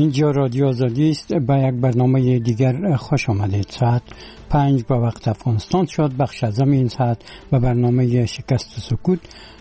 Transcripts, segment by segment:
اینجا رادیو آزادی است. به یک برنامه دیگر خوش آمدید. ساعت 5 به وقت افغانستان شد. بخش اعظم این ساعت به برنامه شکست سکوت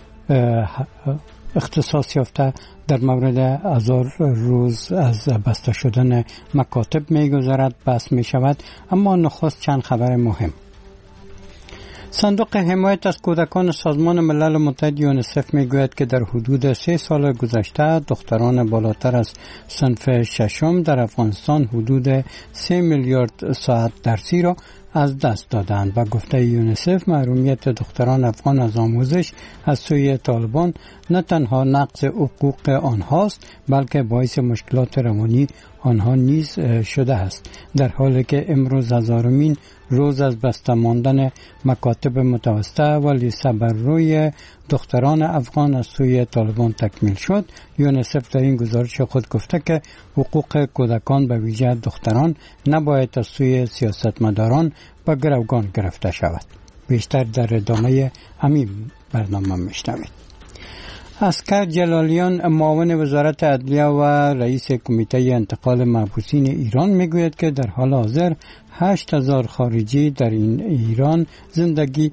اختصاص یافته در مورد 1000 روز از بسته شدن مکاتب می‌گذرد بحث می‌شود. اما نخست چند خبر مهم. صندوق حمایت از کودکان سازمان ملل متحد یونیسف میگوید که در حدود 3 سال گذشته دختران بالاتر از صنف ششم در افغانستان حدود 3 میلیارد ساعت درسی را از دست دادند و گفته یونیسف محرومیت دختران افغان از آموزش از سوی طالبان نه تنها نقض حقوق آنهاست بلکه باعث مشکلات روانی آنها نیز شده است، در حالی که امروز 1000مین روز از بسته ماندن مکاتب متوسطه و لیسه بر روی دختران افغان از سوی طالبان تکمیل شد. یونیسف در این گزارش خود گفته که حقوق کودکان به ویژه دختران نباید از سوی سیاستمداران به گروگان گرفته شود. بیشتر در ادامه همین برنامه میشنوید. اسکر جلالیان معاون وزارت عدلیه و رئیس کمیته انتقال محبوسین ایران میگوید که در حال حاضر 8000 خارجی در ایران زندگی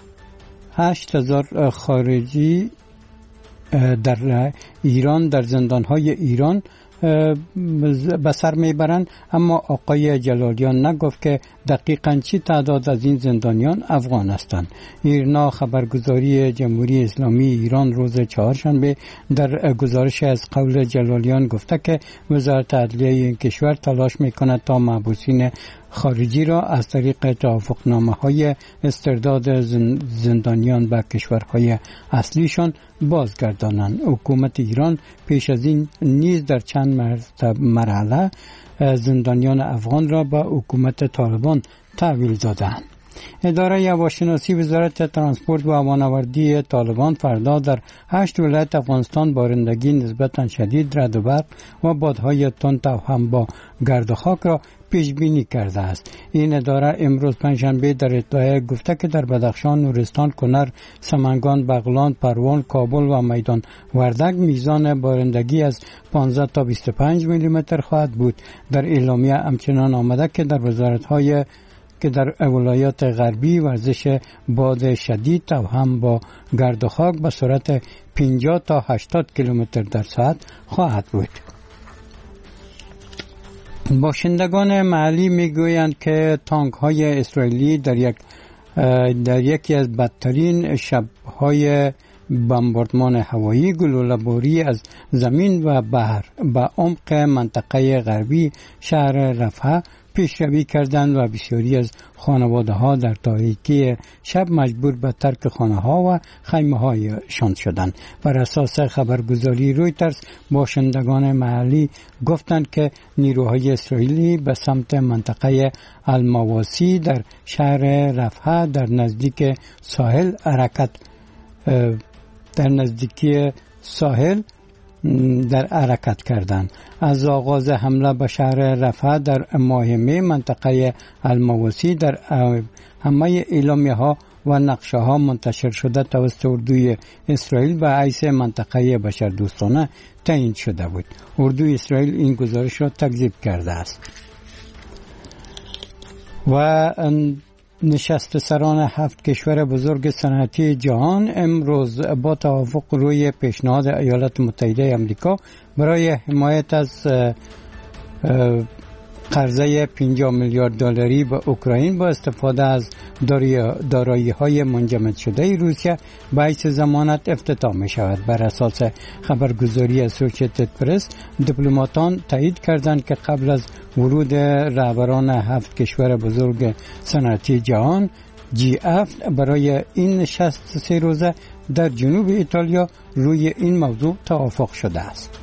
8000 خارجی در ایران در زندانهای ایران به سر میبرند، اما آقای جلالیان نگفت که دقیقاً چی تعداد از این زندانیان افغان هستند. ایرنا خبرگزاری جمهوری اسلامی ایران روز چهارشنبه در گزارش از قول جلالیان گفته که وزارت عدلیه این کشور تلاش میکند تا محبوسین خارجی را از طریق توافقنامه‌های استرداد زندانیان به کشورهای اصلیشان بازگردانند. حکومت ایران پیش از این نیز در چند مرحله زندانیان افغان را به حکومت طالبان تحویل دادند. اداره هواشناسی وزارت ترانسپورت و هوانوردی طالبان فردا در 8 ولایت افغانستان بارندگی نسبتاً شدید، رعد و برق و بادهای تند هم با گرد و خاک را پیش بینی کرده است. این اداره امروز پنجشنبه در اطلاع گفته که در بدخشان، نورستان، کنر، سمنگان، بغلان، پروان، کابل و میدان وردک میزان بارندگی از 15 تا 25 میلیمتر خواهد بود. در اعلامیه همچنان آمده که در ولایات غربی ورزش باد شدید و هم با گرد و خاک به سرعت 50 تا 80 کیلومتر در ساعت خواهد بود. باشندگان محلی میگویند که تانک های اسرائیلی در یکی از بدترین شبهای بمباردمان هوایی گلوله‌باری از زمین و بحر به عمق منطقه غربی شهر رفح پیشروی کردند و بسیاری از خانواده‌ها در تاریکی شب مجبور به ترک خانه‌ها و خیمه‌هایشان شدند. بر اساس خبرگزاری رویترز باشندگان محلی گفتند که نیروهای اسرائیلی به سمت منطقه المواسی در شهر رفح در نزدیکی ساحل در حرکت کردند. از آغاز حمله به شهر رفح در ماه می منطقه المواسی در همه اعلامیه‌ها و نقشه‌ها منتشر شده توسط اردوی اسرائیل به حیث منطقه بشردوستانه تعیین شده بود. اردوی اسرائیل این گزارش را تکذیب کرده است. و نشست سران 7 کشور بزرگ صنعتی جهان امروز با توافق روی پیشنهاد ایالات متحده آمریکا برای حمایت از قرضه 50 میلیارد دلاری به اوکراین با استفاده از دارایی‌های منجمد شده روسیه به حیث ضمانت افتتاح می شود. بر اساس خبرگزاری اسوسییتد پرس، دیپلماتان تایید کردند که قبل از ورود رهبران 7 کشور بزرگ صنعتی جهان G7 برای این نشست 3 روزه در جنوب ایتالیا روی این موضوع توافق شده است.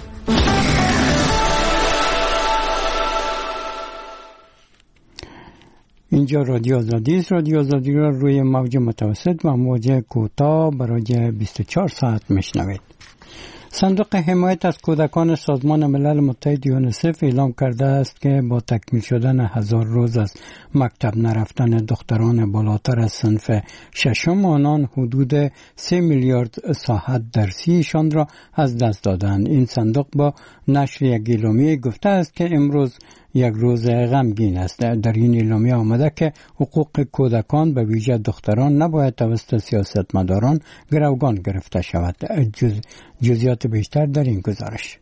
اینجا رادیو آزادی است. رادیو آزادی را روی موج متوسط و موج کوتاه برای 24 ساعت میشنوید. صندوق حمایت از کودکان سازمان ملل متحد یونیسف اعلام کرده است که با تکمیل شدن 1000 روز از مکتب نرفتن دختران بالاتر از صنف ششم، آنان حدود 3 میلیارد ساعت درسیشان را از دست دادند. این صندوق با نشر یک اعلامیه گفته است که امروز یک روز غمگین است. در این اعلامیه آمده که حقوق کودکان به ویژه دختران نباید توسط سیاستمداران گروگان گرفته شود. جزئیات بیشتر در این گزارش.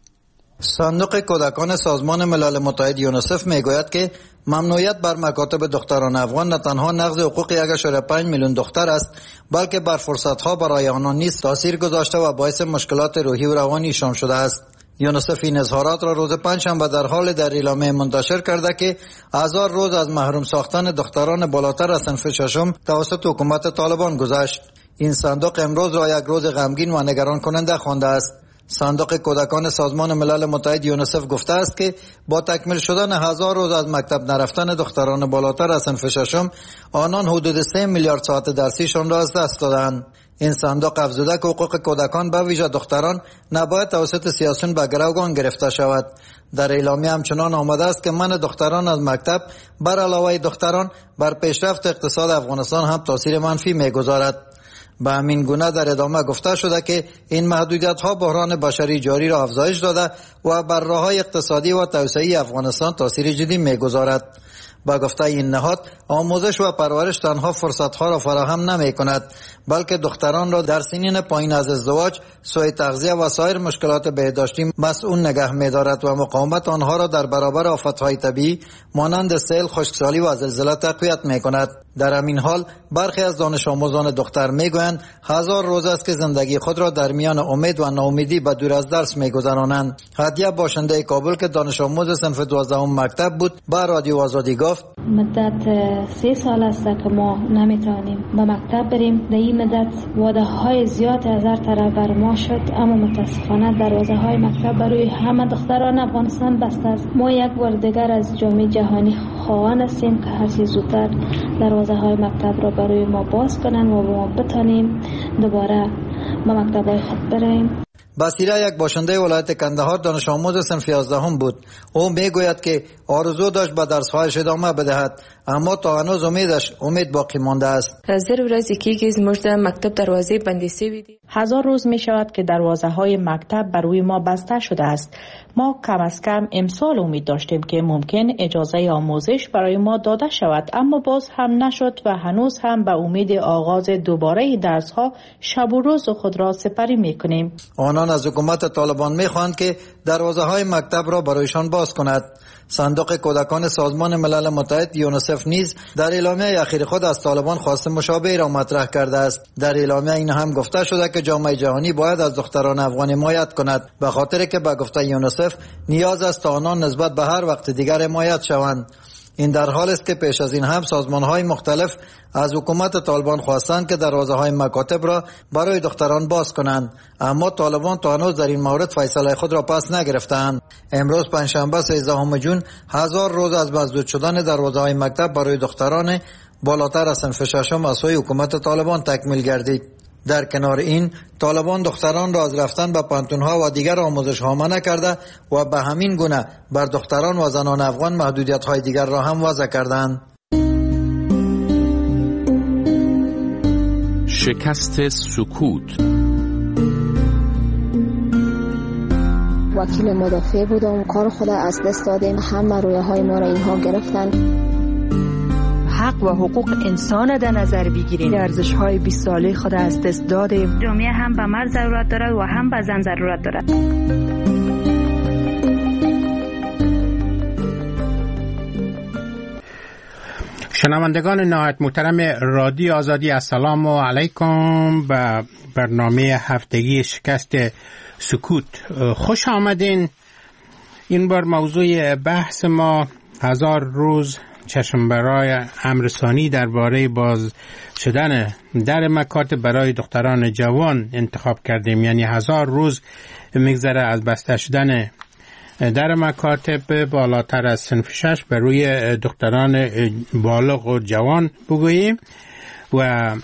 صندوق کودکان سازمان ملل متحد یونیسف میگوید که ممنوعیت بر مکاتب دختران افغان نه تنها نقض حقوق 1.5 میلیون دختر است، بلکه بر فرصتها برای آنان نیز تاثیر گذاشته و باعث مشکلات روحی و روانیشان شده است. یونیسف این اظهارات را روز پنجشنبه در حال در اعلامیه منتشر کرده که 1000 روز از محروم ساختن دختران بالاتر از صنف ششم توسط حکومت طالبان گذشت. این صندوق امروز را یک روز غمگین و نگران کننده خوانده است. صندوق کودکان سازمان ملل متحد یونیسف گفته است که با تکمیل شدن 1000 روز از مکتب نرفتن دختران بالاتر از صنف ششم، آنان حدود 3 میلیارد ساعت درسیشان را از دست دادند. این صندوق افزوده که حقوق کودکان به ویژه دختران نباید توسط سیاسیون به گروگان گرفته شود. در اعلامیه همچنان آمده است که منع دختران از مکتب بر علاوه دختران بر پیشرفت اقتصاد افغانستان هم تاثیر منفی می‌گذارد. به همین گونه در ادامه گفته شده که این محدودیت‌ها بحران بشری جاری را افزایش داده و بر راه‌های اقتصادی و توسعه افغانستان تاثیر جدی می‌گذارد. با گفته این نهاد، آموزش و پرورش تنها فرصت‌ها را فراهم نمی‌کند، بلکه دختران را در سنین پایین از ازدواج، سوء تغذیه و سایر مشکلات بهداشتی مسئول نگه می‌دارد و مقاومت آنها را در برابر آفت‌های طبیعی مانند سیل، خشکسالی و زلزله تقویت می‌کند. در همین حال برخی از دانش آموزان دختر می‌گویند 1000 روز است که زندگی خود را در میان امید و ناامیدی به دور از درس می‌گذرانند. هدیه باشنده کابل که دانش آموز صنف 12 مکتب بود، با رادیو آزادی گفت: مدت 3 سال است که ما نمیتونیم به مکتب بریم. در این مدت وعده های زیاد از هر طرف بر ما شد، اما متاسفانه دروازه های مکتب برای همه دختران افغانستان بسته است. ما یک بار دیگر از جامعه جهانی خواهان هستیم که هر چه زودتر دروازه های مکتب را برای ما باز کنند و ما بتانیم دوباره به مکتب های خود بریم. بصیره یک باشنده ولایت کندهار دانش آموز صنف 11 بود. او میگوید که آرزو داشت به درس‌هایش ادامه بدهد، اما تا هنوز امید باقی مانده است. زیر ورځې کېږي زموږ د مکتب دروازې بندې شوې دي. 1000 روز می شود که دروازه های مکتب بر روی ما بسته شده است. ما کم از کم امسال امید داشتیم که ممکن اجازه آموزش برای ما داده شود، اما باز هم نشد و هنوز هم به امید آغاز دوباره درس ها شب و روز خود را سپری می کنیم. آنان از حکومت طالبان می خواهند که دروازه های مکتب را برایشان باز کند. صندوق کودکان سازمان ملل متحد یونیسف نیز در اعلامیه اخیر خود از طالبان خواست مشابه را مطرح کرده است. در اعلامیه این هم گفته شده که جامعه جهانی باید از دختران افغان حمایت کند، به خاطر که به گفته یونیسف نیاز است تا آنان نسبت به هر وقت دیگر حمایت شوند. این در حال است که پیش از این هم سازمان‌های مختلف از حکومت طالبان خواستند که دروازه‌های مکاتب را برای دختران باز کنند، اما طالبان تا هنوز در این مورد فیصله خود را پس نگرفتند. امروز پنجشنبه 13 جون 1000 روز از مسدود شدن دروازه‌های مکتب برای دختران بالاتر از صنف ششم از سوی حکومت طالبان تکمیل گردید. در کنار این، طالبان دختران را از رفتن به پانتون‌ها و دیگر آموزش‌ها منع کرده و به همین گونه بر دختران و زنان افغان محدودیت‌های دیگر را هم وضع کردند. شکست سکوت. وکیل مدافع بودم، کار خود از دست دادیم، همه رویاهای ما را اینها گرفتن. حق و حقوق انسان در نظر بگیریم. ارزش‌های 20 ساله خود از دست دادیم. جامعه هم به مرد ضرورت دارد و هم به زن ضرورت دارد. شنوندگان نهایت محترم رادیو آزادی، السلام علیکم. به برنامه هفتگی شکست سکوت خوش آمدین. این بار موضوع بحث ما 1000 روز چشم برای امرسانی درباره باز شدن در مکاتب برای دختران جوان انتخاب کردیم. یعنی 1000 روز میگذره از بسته شدن در مکاتب بالاتر از صنف 6 بر روی دختران بالغ و جوان بگوییم و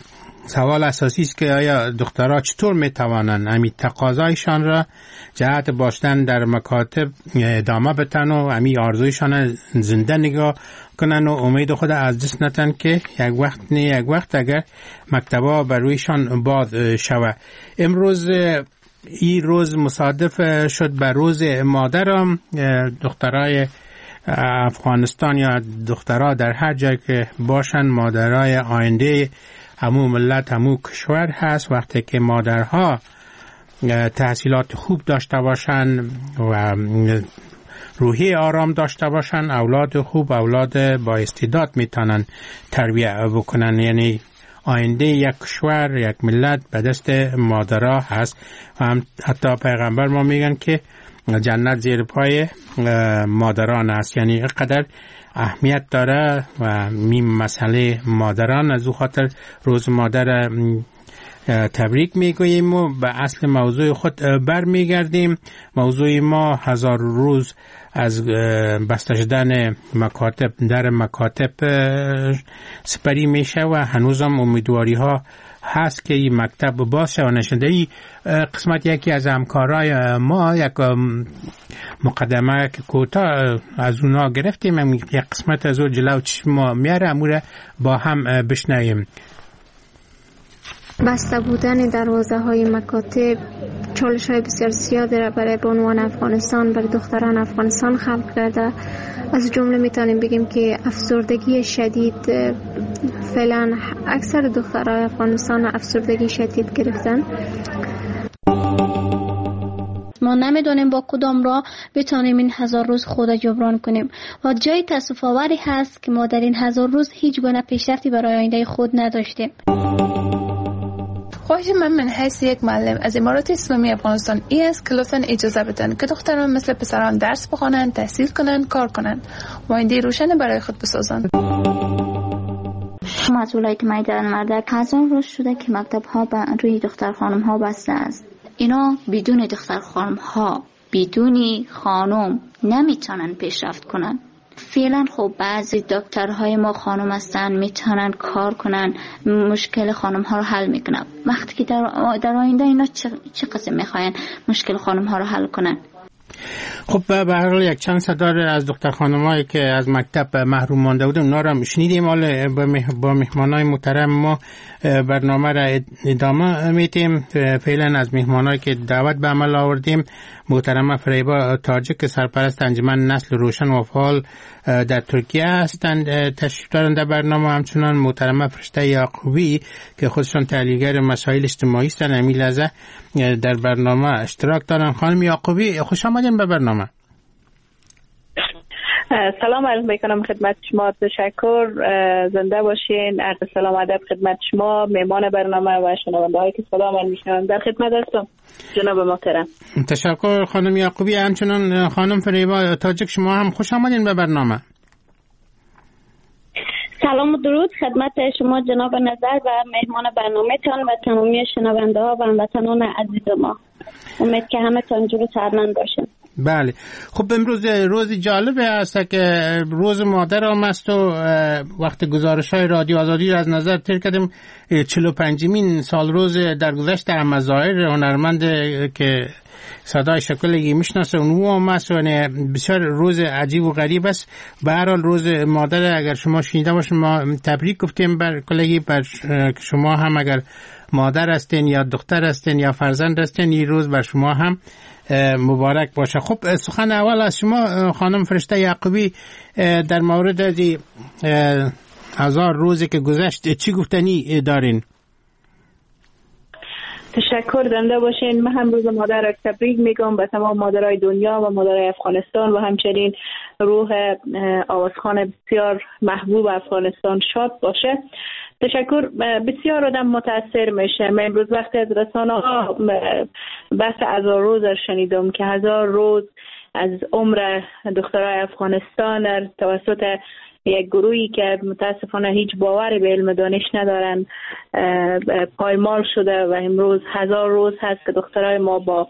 سوال اساسی است که آیا دخترها چطور میتوانند همین تقاضایشان را جهت باشدن در مکاتب ادامه بدن و همین آرزویشان زنده نگاه کنن و امید خود از دست ندن که یک وقت اگر مکتبا بر رویشان باز شود. امروز این روز مصادف شد بر روز مادرم. دخترای افغانستان یا دخترها در هر جای که باشن مادرای آینده همو ملت همو کشور هست. وقتی که مادرها تحصیلات خوب داشته باشن و روحی آرام داشته باشن، اولاد خوب، اولاد با استعداد میتونن تربیت بکنن. یعنی آینده یک کشور، یک ملت به دست مادرها هست. و هم حتی پیغمبر ما میگن که جنت زیر پای مادران است. یعنی قدر اهمیت داره و مسئله مادران. از او خاطر روز مادر تبریک میگوییم و به اصل موضوع خود برمیگردیم. موضوع ما 1000 روز از بسته شدن مکاتب در مکاتب سپری میشه و هنوزم امیدواری ها هست که این مکتب باز شود. نشده این قسمت یکی از همکارای ما یک مقدمه که کوتاه از اونا گرفتیم، یک قسمت از اون جلو چشم ما میاره، اموره با هم بشنویم. بسته بودن دروازه های مکاتب چالش های بسیار زیادی را برای بانوان افغانستان، برای دختران افغانستان خلق کرده. از جمله میتونیم بگیم که افسردگی شدید، فعلا اکثر دخترای افغانستان افسردگی شدید گرفتن. ما نمیدونیم با کدام راه بتونیم این 1000 روز خود جبران کنیم و جای تأسف آوری هست که ما در این 1000 روز هیچ گونه پیشرفتی برای آینده خود نداشتیم. خواهش من حیث یک معلم از امارات اسلامی افغانستان این است که لطفاً اجازه بدن که دختران مثل پسران درس بخوانند، تحصیل کنند، کار کنند و آینده روشن برای خود بسازند. مسئولای اجتماعی در مردک 1000 روز شده که مکتب ها روی دختر خانم ها بسته است. اینا بدون دختر خانم ها، بدون خانم نمیتونن پیشرفت کنن. فعلا خب بعضی دکترهای ما خانم هستن، میتونن کار کنن، مشکل خانم ها رو حل میکنن. وقتی که در آینده اینا چه قسم میخواین مشکل خانم ها رو حل کنن؟ خب به هر حال یک چند صدا از دختر خانمایی که از مکتب محروم مانده بودن اونا رو شنیدیم. حالا با مهمانای محترم ما برنامه را ادامه میدیم. فعلا از مهمانایی که دعوت به عمل آوردیم محترم فریبا تاجک سرپرست انجمن نسل روشن و فعال در ترکیه هستند تشریف دارند در برنامه. همچنان محترم فرشته یعقوبی که خودشان تحلیلگر مسائل اجتماعی هستند همین لحظه در برنامه اشتراک دارند. خانم یعقوبی خوش آمدین به برنامه. سلام عرض میکنم خدمت شما. تشکر، زنده باشین. عرض سلام ادب خدمت شما، مهمان برنامه و شنونده هایی که صدا من میشنوند. در خدمت هستم جناب محترم. تشکر خانم یعقوبی. همچنان خانم فریبا تاجک شما هم خوش آمدین به برنامه. سلام و درود خدمت شما جناب نظر و مهمان برنامه تان و تمامی شنونده ها و هموطنان عزیز ما. امید که همه تان جور سرمند باشن. بله. خب امروز روز جالبه است که روز مادر هم است و وقت گزارش های رادیو آزادی را از نظر تیر کردیم 45مین سال روز درگذشت در مظاهر هنرمند که صدای شکلگی میشناسه اونو هم است و بسیار روز عجیب و غریب است. به هر حال روز مادر اگر شما شنیده باشین ما تبریک گفتیم بر کلگی، بر شما هم اگر مادر هستین یا دختر هستین یا فرزند هستین این روز بر شما هم مبارک باشه. خب سخن اول از شما خانم فرشته یعقوبی در مورد 1000 روزی که گذشت چی گفتنی دارین؟ تشکر، زنده باشین. من هم روز مادر را تبریک میگم به تمام مادرای دنیا و مادرای افغانستان و همچنین روح آوازخوان بسیار محبوب افغانستان شاد باشه. تشکر. بسیار آدم متاثر میشه. من امروز وقتی از رسانه ها بحث 1000 روز را شنیدم که 1000 روز از عمر دخترای افغانستان توسط یک گروهی که متاسفانه هیچ باوری به علم دانش ندارن پایمال شده و امروز 1000 روز هست که دخترای ما با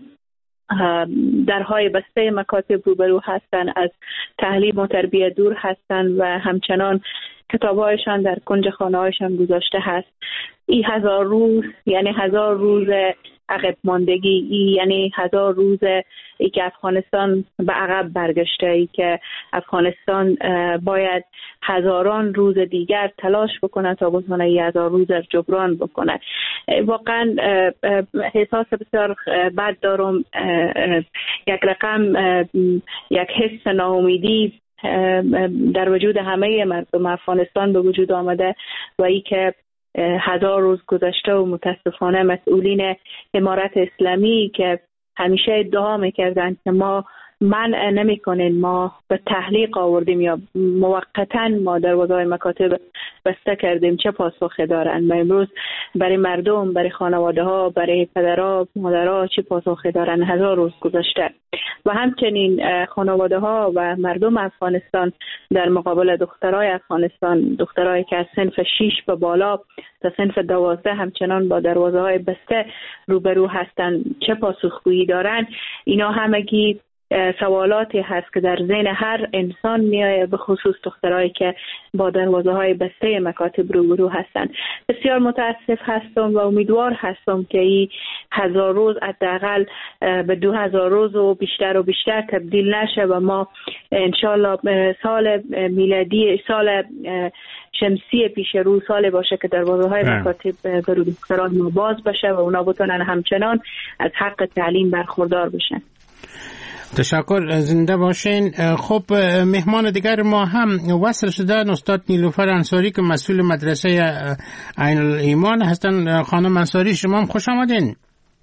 درهای بسته مکاتب روبرو هستن، از تعلیم و تربیت دور هستن و همچنان کتابهایشان در کنج خانه‌هایشان گذاشته هست. این 1000 روز یعنی 1000 روز عقب ماندگی، یعنی 1000 روز ای که افغانستان به عقب برگشته، ای که افغانستان باید هزاران روز دیگر تلاش بکنه تا بتونه این 1000 روز رو جبران بکنه. واقعا احساس بسیار بد دارم، یک رقم یک حس ناامیدی در وجود همه مردم افغانستان به وجود آمده و ای که 1000 روز گذشته و متاسفانه مسئولین امارت اسلامی که همیشه ادعا میکردن که ما منع نمیکنیم، ما به تحلیق آوردیم یا موقتا ما دروازه‌های مکاتب بسته کردیم، چه پاسخی دارن؟ و امروز برای مردم، برای خانواده ها، برای پدرها، مادرها چه پاسخی دارن؟ 1000 روز گذشته. و همچنین خانواده ها و مردم افغانستان در مقابل دخترای افغانستان، دخترایی که از صنف 6 به بالا تا صنف 12 همچنان با دروازه های بسته روبرو هستن، چه پاسخگویی دارن؟ اینا همگی سوالاتی هست که در ذهن هر انسان میآید، به خصوص دخترایی که با دروازه های بسته مکاتب روبرو هستند. بسیار متاسف هستم و امیدوار هستم که این 1000 روز حداقل به 2000 روز و بیشتر تبدیل نشه و ما انشالله سال میلادی، سال شمسی پیش رو سال باشه که دروازه های مکاتب برای دختران ما باز بشه و اونا بتونن همچنان از حق تعلیم برخوردار بشن. تشکر، زنده باشین. خب مهمان دیگر ما هم وصل شدن استاد نیلوفر انصاری که مسئول مدرسه عین الایمان هستن. خانم انصاری شما هم خوش آمدین.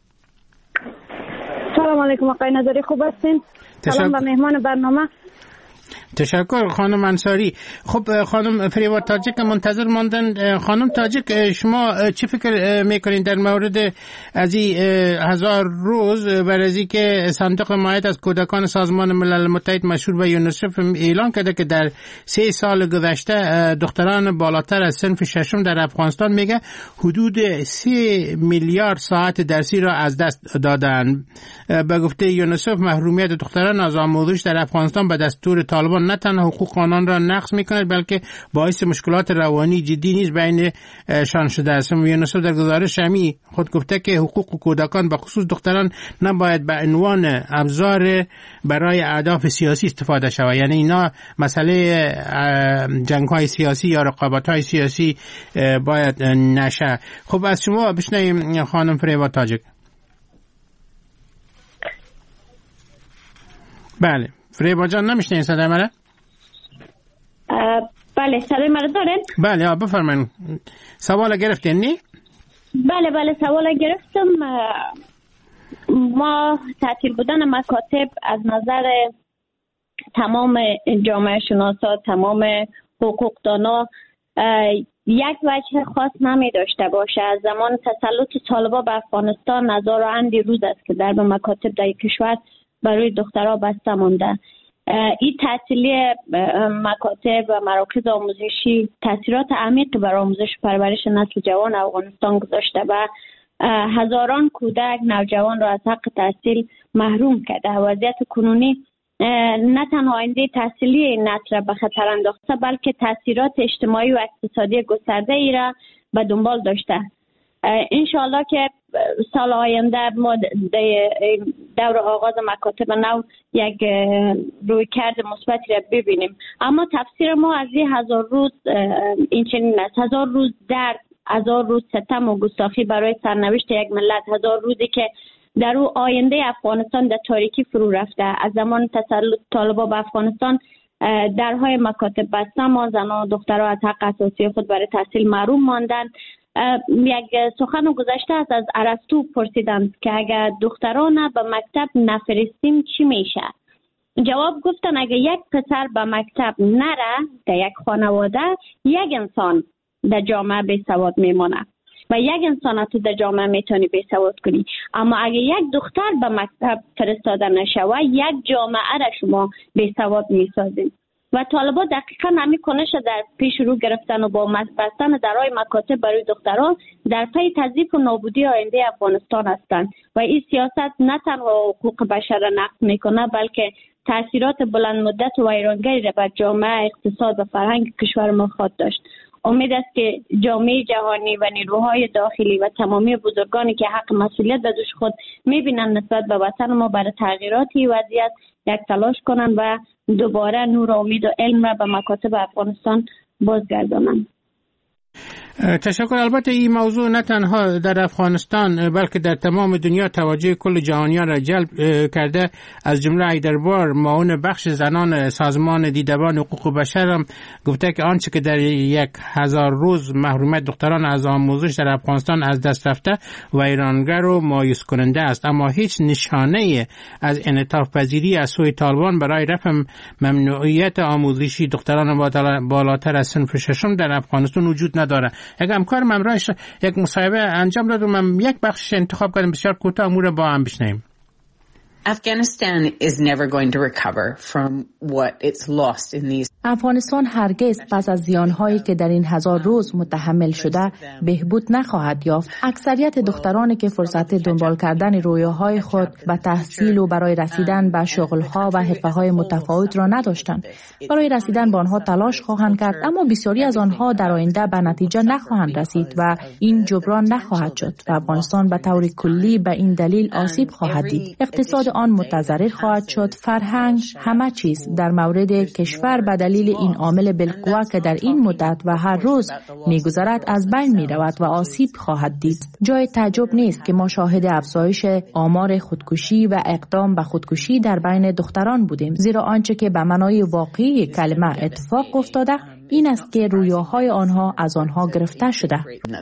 سلام علیکم آقای نظری، خوب هستین؟ سلام به مهمان برنامه. تشکر خانم انصاری. خب خانم فریبا تاجک منتظر ماندن. خانم تاجک شما چی فکر میکنین در مورد از این 1000 روز برای از که صندوق حمایت از کودکان سازمان ملل متحد مشهور به یونیسف اعلان کرده که در 3 سال گذشته دختران بالاتر از صنف 6 در افغانستان میگه حدود 3 میلیارد ساعت درسی را از دست دادن. به گفته یونیسف محرومیت دختران از آموزش در افغانستان به دستور طالبان نه تنها حقوق آنان را نقض می‌کند بلکه باعث مشکلات روانی جدی نیز بین شان شده است. یونیسف در گزارش همی خود گفته که حقوق کودکان به خصوص دختران نباید به عنوان ابزار برای اهداف سیاسی استفاده شود، یعنی اینا مسئله جنگ‌های سیاسی یا رقابت‌های سیاسی باید نشه. خب از شما بشنویم خانم فریبا تاجک. بله فریبا جان نمیشنین صدای منو؟ بله صدای منو دارین؟ بله بفرمایید. سوال گرفتین نی؟ بله سوال گرفتم. ما تعطیل بودن مکاتب از نظر تمام جامعه شناسا، تمام حقوقدانا یک وجه خاص نمی داشته باشه. از زمان تسلط طالبان به افغانستان 1000 اندی روز است که در مکاتب در کشور برای دخترها بسته مانده. این تعطیلی مکاتب و مراکز آموزشی تاثیرات عمیقی بر آموزش و پرورش نسل جوان افغانستان گذاشته و هزاران کودک نوجوان را از حق تحصیل محروم کرده. وضعیت کنونی نه تنها آینده تحصیلی این نسل را به خطر انداخته بلکه تاثیرات اجتماعی و اقتصادی گسترده ای را به دنبال داشته. انشالله که سال آینده ما دور آغاز مکاتب نو یک رویکرد مثبتی را ببینیم. اما تفسیر ما از این 1000 روز این چنین است: 1000 روز درد، 1000 روز ستم و گستاخی برای سرنوشت یک ملت، 1000 روزی که در او آینده افغانستان در تاریکی فرو رفته. از زمان تسلط طالبان به افغانستان درهای مکاتب بسته، ما زنان و دخترها از حق اساسی خود برای تحصیل محروم ماندند. یک سخن گذشته است از ارسطو پرسیدند که اگر دختران به مکتب نفرستیم چی میشه؟ جواب گفتن اگر یک پسر به مکتب نره در یک خانواده، یک انسان در جامعه بی سواد میمونه و یک انسان تو در جامعه میتونی بی سواد کنی. اما اگر یک دختر به مکتب فرستاده نشود، یک جامعه را شما بی سواد میسازید. و طالبان دقیقاً همین کنش در پیش رو گرفتن و با بستن درهای مکاتب برای دختران در پی تضعیف و نابودی آینده افغانستان هستند و این سیاست نه تنها حقوق بشر را نقض میکنه بلکه تاثیرات بلند مدت و ویرانگری را بر جامعه، اقتصاد و فرهنگ کشور ما خواهد داشت. امید است که جامعه جهانی و نیروهای داخلی و تمامی بزرگانی که حق مسئولیت به دوش خود میبینن نسبت به وطن ما برای تغییراتی وضعیت یک تلاش کنن و دوباره نور امید و علم را به مکاتب افغانستان بازگردانند. تشکر. البته این موضوع نه تنها در افغانستان بلکه در تمام دنیا توجه کل جهانیان را جلب کرده. از جمله ایدربار معاون بخش زنان سازمان دیدبان حقوق بشر هم گفته که آنچه که در 1000 روز محرومیت دختران از آموزش در افغانستان از دست رفته ویرانگر و مایوس کننده است، اما هیچ نشانه از انعطاف پذیری از سوی طالبان برای رفع ممنوعیت آموزشی دختران بالاتر از صنف ششم در افغانستان وجود نداره. یک همکار من راش یک مصاحبه انجام داد و من یک بخش انتخاب کردم، بسیار کوتاه امور با هم بشنویم. Afghanistan is never going to recover from what it's lost in these. افغانستان هرگز پس از زیانهایی که در این 1000 روز متحمل شده بهبود نخواهد یافت. اکثریت دخترانی که فرصت دنبال کردن رویاهای خود به تحصیل و برای رسیدن به شغلها و حرفه‌های متفاوت را نداشتند. برای رسیدن به آنها تلاش خواهند کرد، اما بسیاری از آنها در آینده به نتیجه نخواهند رسید و این جبران نخواهد شد و افغانستان به طور کلی به این دلیل آسیب خواهد دید. اقتصاد آن متضرر خواهد شد، فرهنگ، همه چیز در مورد کشور به دلیل این عامل بالقوه که در این مدت و هر روز میگذرد از بین میرود و آسیب خواهد دید. جای تعجب نیست که ما شاهد افزایش آمار خودکشی و اقدام به خودکشی در بین دختران بودیم، زیرا آنچه که به معنای واقعی کلمه اتفاق افتاده این است که رویاهای آنها از آنها گرفته شده.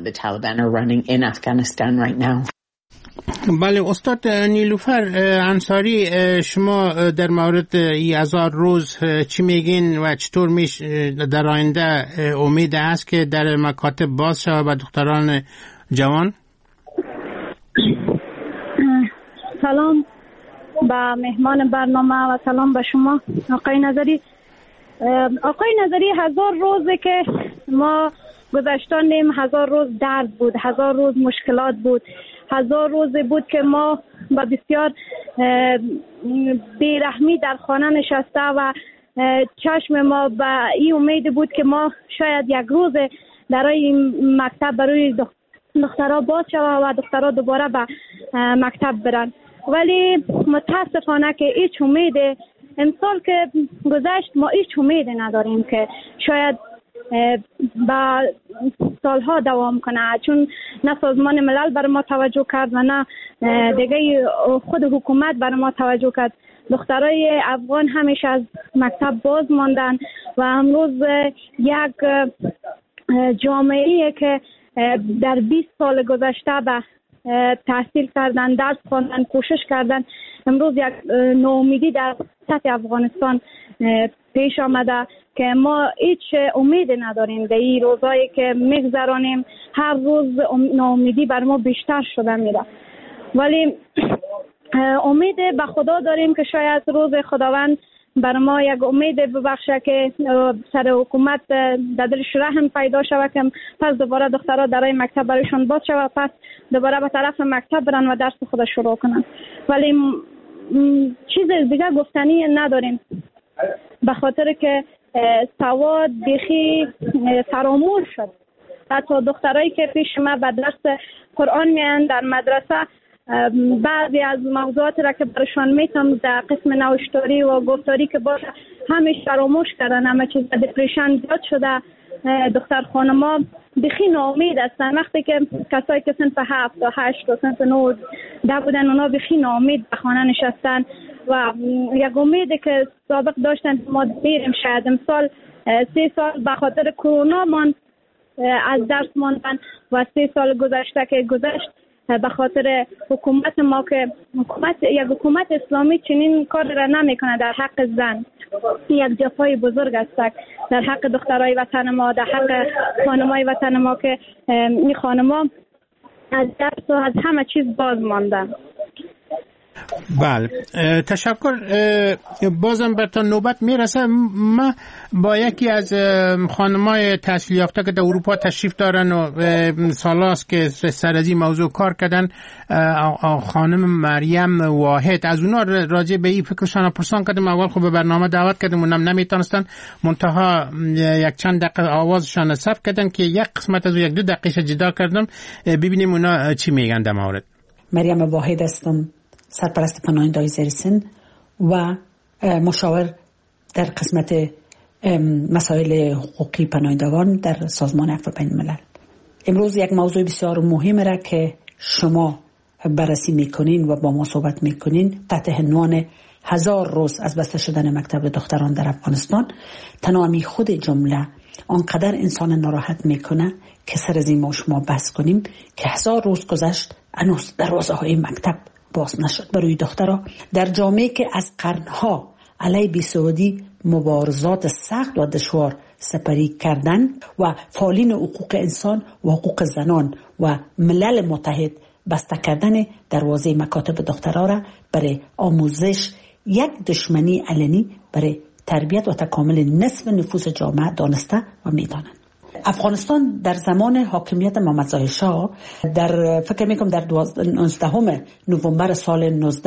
بله استاد نیلوفر انصاری، شما در مورد 1000 روز چی میگین و چطور در آینده امید است که در مکاتب باز شود به دختران جوان؟ سلام به مهمان برنامه و سلام به شما آقای نظری. آقای نظری، 1000 روزه که ما گذشتانیم، 1000 روز درد بود، 1000 روز مشکلات بود، 1000 روز بود که ما با بسیار بیرحمی در خانه نشسته و چشم ما به این امید بود که ما شاید یک روز برای مکتب برای دخترها باز شود و دخترها دوباره به مکتب برن، ولی متاسفانه که هیچ امید امسال که گذشت ما هیچ امید نداریم که شاید با سالها دوام کنه، چون نه سازمان ملل بر ما توجه کرد و نه دیگه خود حکومت بر ما توجه کرد. دخترای افغان همیشه از مکتب باز ماندن و امروز یک جامعه‌ای که در 20 سال گذشته به تحصیل کردن، درس خواندن، کوشش کردن، امروز یک ناامیدی در سطح افغانستان پیش آمده که ما هیچ امید نداریم. در این روزایی که میگذرانیم هر روز ناامیدی بر ما بیشتر شده میره، ولی امید به خدا داریم که شاید روز خداوند بر ما یک امید ببخشه که سر حکومت در دلش رحم پیدا شود که پس دوباره دخترها درای مکتب برایشون باز شود، پس دوباره به طرف مکتب برن و درس خود شروع کنن، ولی چیز دیگه گفتنی نداریم به خاطر که سواد بیخی فراموش شد. حتی دخترایی که پیش ما به درس قرآن میان در مدرسه بعضی از موضوعات را که برشان میتم در قسم نوشتاری و گفتاری که باشه همیشه فراموش کردن، همه چیز دپریشن زیاد شده. دختر خانما بخی ناامید هستن، وقتی که کسایی که صنف 7 و 8 و صنف 9 ده بودن اونا بخی ناامید به خانه نشستن و یک امیدی که سابق داشتن ما بیریم شاید امسال 3 سال به خاطر کرونا من از درس ماندن و 3 سال گذشته که گذشت به خاطر حکومت ما که یک حکومت اسلامی چنین کار را نمیکنه در حق زن. یک جفای بزرگ است در حق دخترای وطن ما، در حق خانمای وطن ما که این خانما از درس و از همه چیز باز ماندن. بله تشکر. بازم بر تا نوبت میرسه. من با یکی از خانمای تحصیل یافته که در اروپا تشریف دارن و سالاست که سر از این موضوع کار کردن، خانم مریم واحد، از اونا راجع به این فکرشان پرسان کردم. اول خب به برنامه دعوت کردم، اونم نمیتونستن، منتها یک چند دقیقه آوازشان ثبت کردن که یک قسمت از 1-2 دقیقه جدا کردم، ببینیم اونا چی میگن در مورد. مریم واحد هستم، سرپرست پناهندگان زیر سن و مشاور در قسمت مسائل حقوقی پناهندگان در سازمان عفو بین الملل. امروز یک موضوع بسیار مهم را که شما بررسی میکنین و با ما صحبت میکنین تحت عنوان 1000 روز از بسته شدن مکتب دختران در افغانستان، تنامی خود جمله آنقدر انسان ناراحت میکنه که سر از این ما شما بحث کنیم که 1000 روز گذشت هنوز دروازه های مکتب باز نشد برای دخترها در جامعه که از قرنها علیه بیسوادی مبارزات سخت و دشوار سپری کردن و فعالین حقوق انسان و حقوق زنان و ملل متحد بسته کردن دروازه مکاتب دخترها را برای آموزش یک دشمنی علنی برای تربیت و تکامل نصف نفوس جامعه دانسته و میدانند. افغانستان در زمان حاکمیت محمد ظاهر شاه در فکر میکنم در 19 نوامبر سال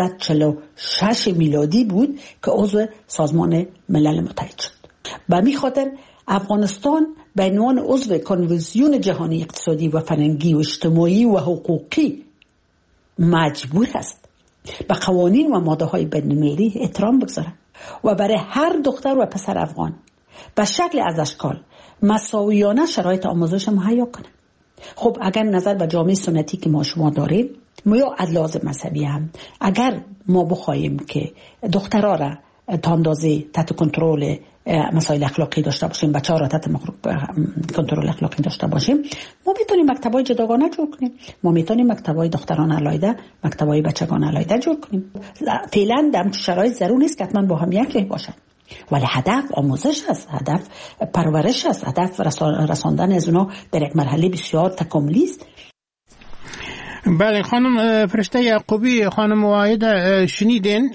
1946 میلادی بود که عضو سازمان ملل متحد شد. به همین خاطر افغانستان به عنوان عضو کنوانسیون جهانی اقتصادی و فرهنگی و اجتماعی و حقوقی مجبور است به قوانین و ماده های بین المللی احترام بگذارد و برای هر دختر و پسر افغان به شکل از اشکال مساویانه شرایط آموزش مهیا کنه. خب اگر نظر به جامعه سنتی که ما شما داریم، ما یا عدالت مذهبی هم اگر ما بخوایم که دخترها را تا اندازه تحت کنترل مسائل اخلاقی داشته باشیم، بچه‌ها را تحت کنترل اخلاقی داشته باشیم، ما میتونیم مکتب‌های جداگانه جور کنیم، ما میتونیم مکتب‌های دختران علیحده، مکتب‌های بچگان علیحده جور کنیم. فعلا در شرایط ضرور نیست که حتما با هم یک باشن، ولی هدف آموزش است، هدف پرورش است، هدف رساندن از اونا در یک مرحله بسیار تکاملی است. بله خانم فرشته یعقوبی، خانم واحد شنیدین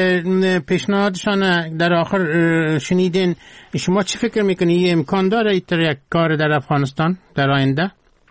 پیشنهادشان در آخر شنیدین، شما چی فکر میکنی؟ امکان داره اینطور یک کار در افغانستان در آینده؟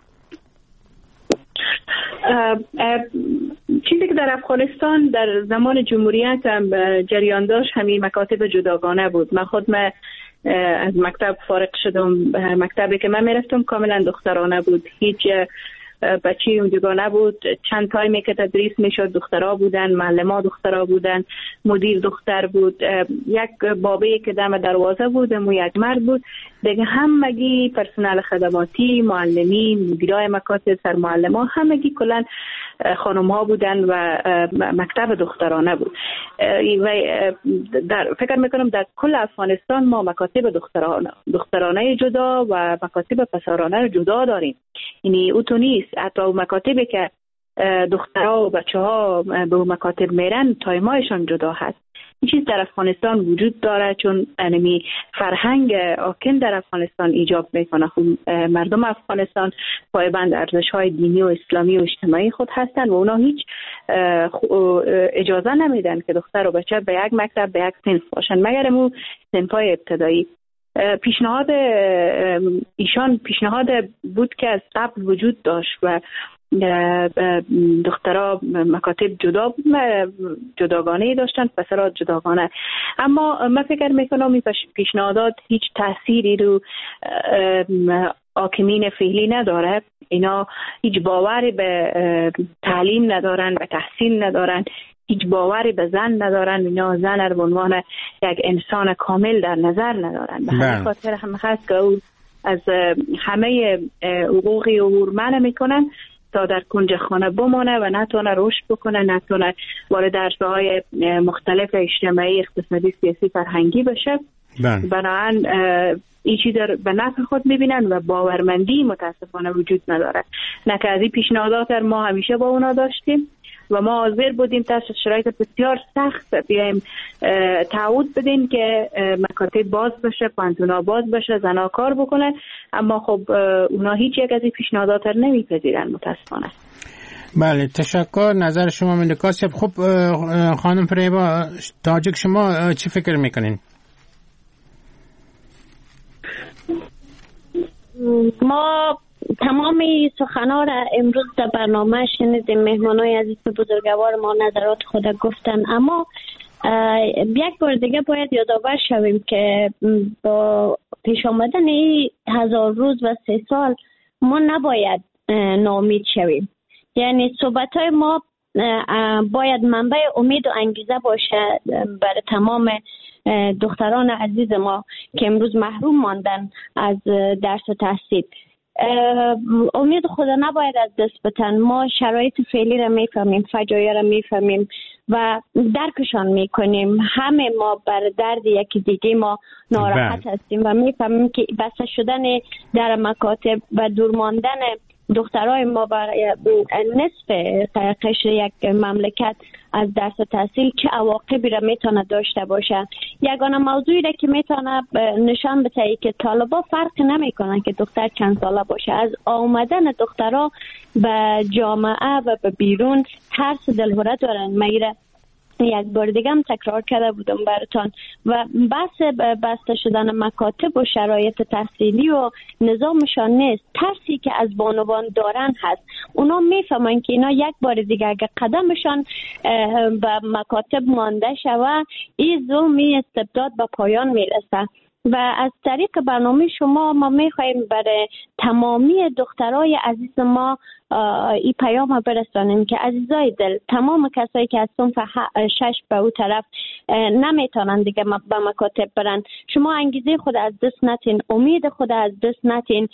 چیزی که در افغانستان در زمان جمهوریت هم جریان داشت همین مکاتب جداگانه بود. من خود از مکتب فارغ شدم، مکتبی که من میرفتم کاملا دخترانه بود، هیچ بچه اونجا نبود. چند تایمی که تدریس میشد دخترها بودن، معلم‌ها دخترها بودن، مدیر دختر بود، یک بابی که دم دروازه بود و یک مرد بود دیگه. همگی پرسنل خدماتی، معلمین، مدیرای مکاتب، سرمعلم‌ها همگی کلا خانم‌ها بودن و مکتب دخترانه بود. و فکر میکنم در کل افغانستان ما مکاتب دخترانه جدا و مکاتب پسرانه جدا داریم. یعنی اوتو نیست، حتی مکاتبی که دخترها و بچه‌ها به مکاتب میرن تایمایشان جدا هست. این چیز در افغانستان وجود داره چون انمی فرهنگ حاکم در افغانستان ایجاب میکنه. مردم افغانستان پایبند ارزش‌های دینی و اسلامی و اجتماعی خود هستند و اونا هیچ اجازه نمیدن که دختر و بچه به یک مکتب به یک صنف باشن مگر امو صنف‌های ابتدایی. پیشنهاد ایشان پیشنهاد بود که از قبل وجود داشت و دخترها مکاتب جداگانه داشتن، پسرها جداگانه. اما من فکر میکنم این پیشنهادات هیچ تأثیری رو حاکمین فعلی نداره. اینا هیچ باوری به تعلیم ندارن، به تحصیل ندارن، هیچ باوری به زن ندارن. اینا زن رو به عنوان یک انسان کامل در نظر ندارن. به همین خاطر هم هست که او از همه حقوقی عبور منع میکنن تا در کنج خانه بمانه و نتونه رشد بکنه، نتونه وارد عرصه‌های مختلف اجتماعی، اقتصادی، سیاسی، فرهنگی بشه. بنابراین این چیز به نفع خود میبینن و باورمندی متاسفانه وجود نداره. نه که از این پیشنهادات ما همیشه با اونا داشتیم و ما حاضر بودیم تحت شرایط بسیار سخت بیایم تعهد بدیم که مکاتب باز بشه، پانتونا باز بشه، زنا کار بکنن. اما خب اونا هیچ یک از این پیشنهادات رو نمیپذیرن متاسفانه. بله تشکر. نظر شما من کاسب. خب خانم فریبا تاجیک شما چی فکر میکنین؟ ما تمام سخنان را امروز در برنامه شنیدیم. مهمانای عزیز بزرگوار ما نظرات خود گفتن، اما یک بار دیگه باید یادآور شویم که با پیش آمدن این 1000 روز و 3 سال ما نباید ناامید شویم. یعنی صحبت‌های ما باید منبع امید و انگیزه باشه برای تمام دختران عزیز ما که امروز محروم ماندن از درس و تحصیل. امید خدا نباید از دست بدن. ما شرایط فعلی را میفهمیم، فجایع را میفهمیم و درکشان میکنیم. همه ما بر درد یکی دیگه ما ناراحت هستیم و میفهمیم که بسته شدن در مکاتب و دور ماندن دخترای ما برای نصف قشر یک مملکت از درس و تحصیل چه عواقبی را میتونه داشته باشه. یگانه موضوعی را که میتونه نشان بده که طالبا فرق نمیکنن که دختر چند ساله باشه. از آمدن دخترها به جامعه و به بیرون ترس دلهره دارن. میره یک بار دیگه هم تکرار کرده بودم براتان و بحث بسته شدن مکاتب و شرایط تحصیلی و نظامشان نیست. ترسی که از بانوان دارن هست. اونا میفهمن که اینا یک بار دیگه اگه قدمشان به مکاتب مانده شود این ظلم استبداد به پایان میرسه. و از طریق برنامه شما ما میخوایم برای تمامی دخترای عزیز ما این پیام برسانیم که عزیزای دل، تمام کسایی که از صنف 6 به او طرف نمیتونن دیگه به مکاتب برن، شما انگیزه خود از دست نتین، امید خود از دست نتین.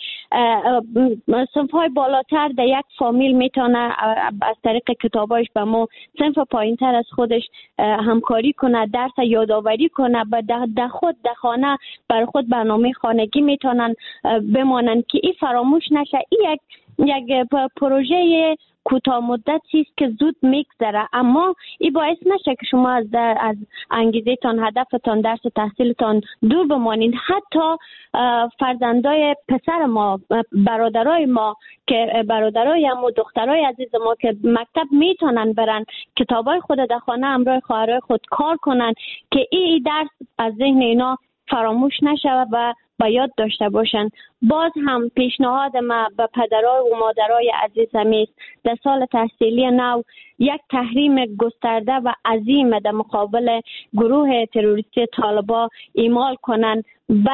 صنف های بالاتر در یک فامیل میتونه از طریق کتابایش به ما صنف پایین تر از خودش همکاری کنه، درس یادآوری کنه، در خود در خانه بر خود برنامه خانگی میتونن بمانن که این فراموش نشه. این یک پروژه کوتاه مدتی است که زود میگذره، اما این باعث نشه که شما از انگیزه تان، هدفتان، درس و تحصیلتان دور بمانید. حتی فرزندای پسر ما، برادرای ما که برادرای هم و دخترای عزیز ما که مکتب میتونن برن، کتابای خود در خانه همراه خواهرای خود کار کنن که این درس از ذهن اینا فراموش نشه و با یاد داشته باشن. باز هم پیشنهاد ما به پدرای و مادرای عزیز است در سال تحصیلی نو یک تحریم گسترده و عظیم در مقابل گروه تروریستی طالبا اعمال کنن،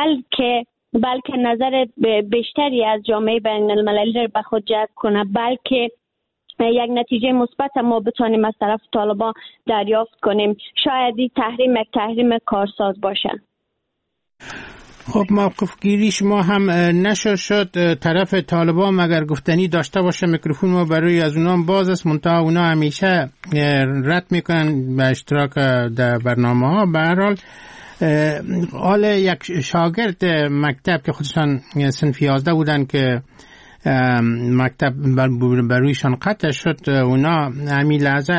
بلکه نظر بیشتری از جامعه بین المللی را به خود جذب کنه، بلکه یک نتیجه مثبت ما بتونیم از طرف طالبا دریافت کنیم. شاید این تحریم کارساز باشه. خب موقف گیری شما هم نشد. طرف طالبان مگر گفتنی داشته باشه میکروفون ما برای از اونام باز است، منتها اونا همیشه رد میکنن به اشتراک در برنامه ها. به هر حال یک شاگرد مکتب که خودشان صنف 11 بودن که مکتب برویشان قطع شد، اونا همین لحظه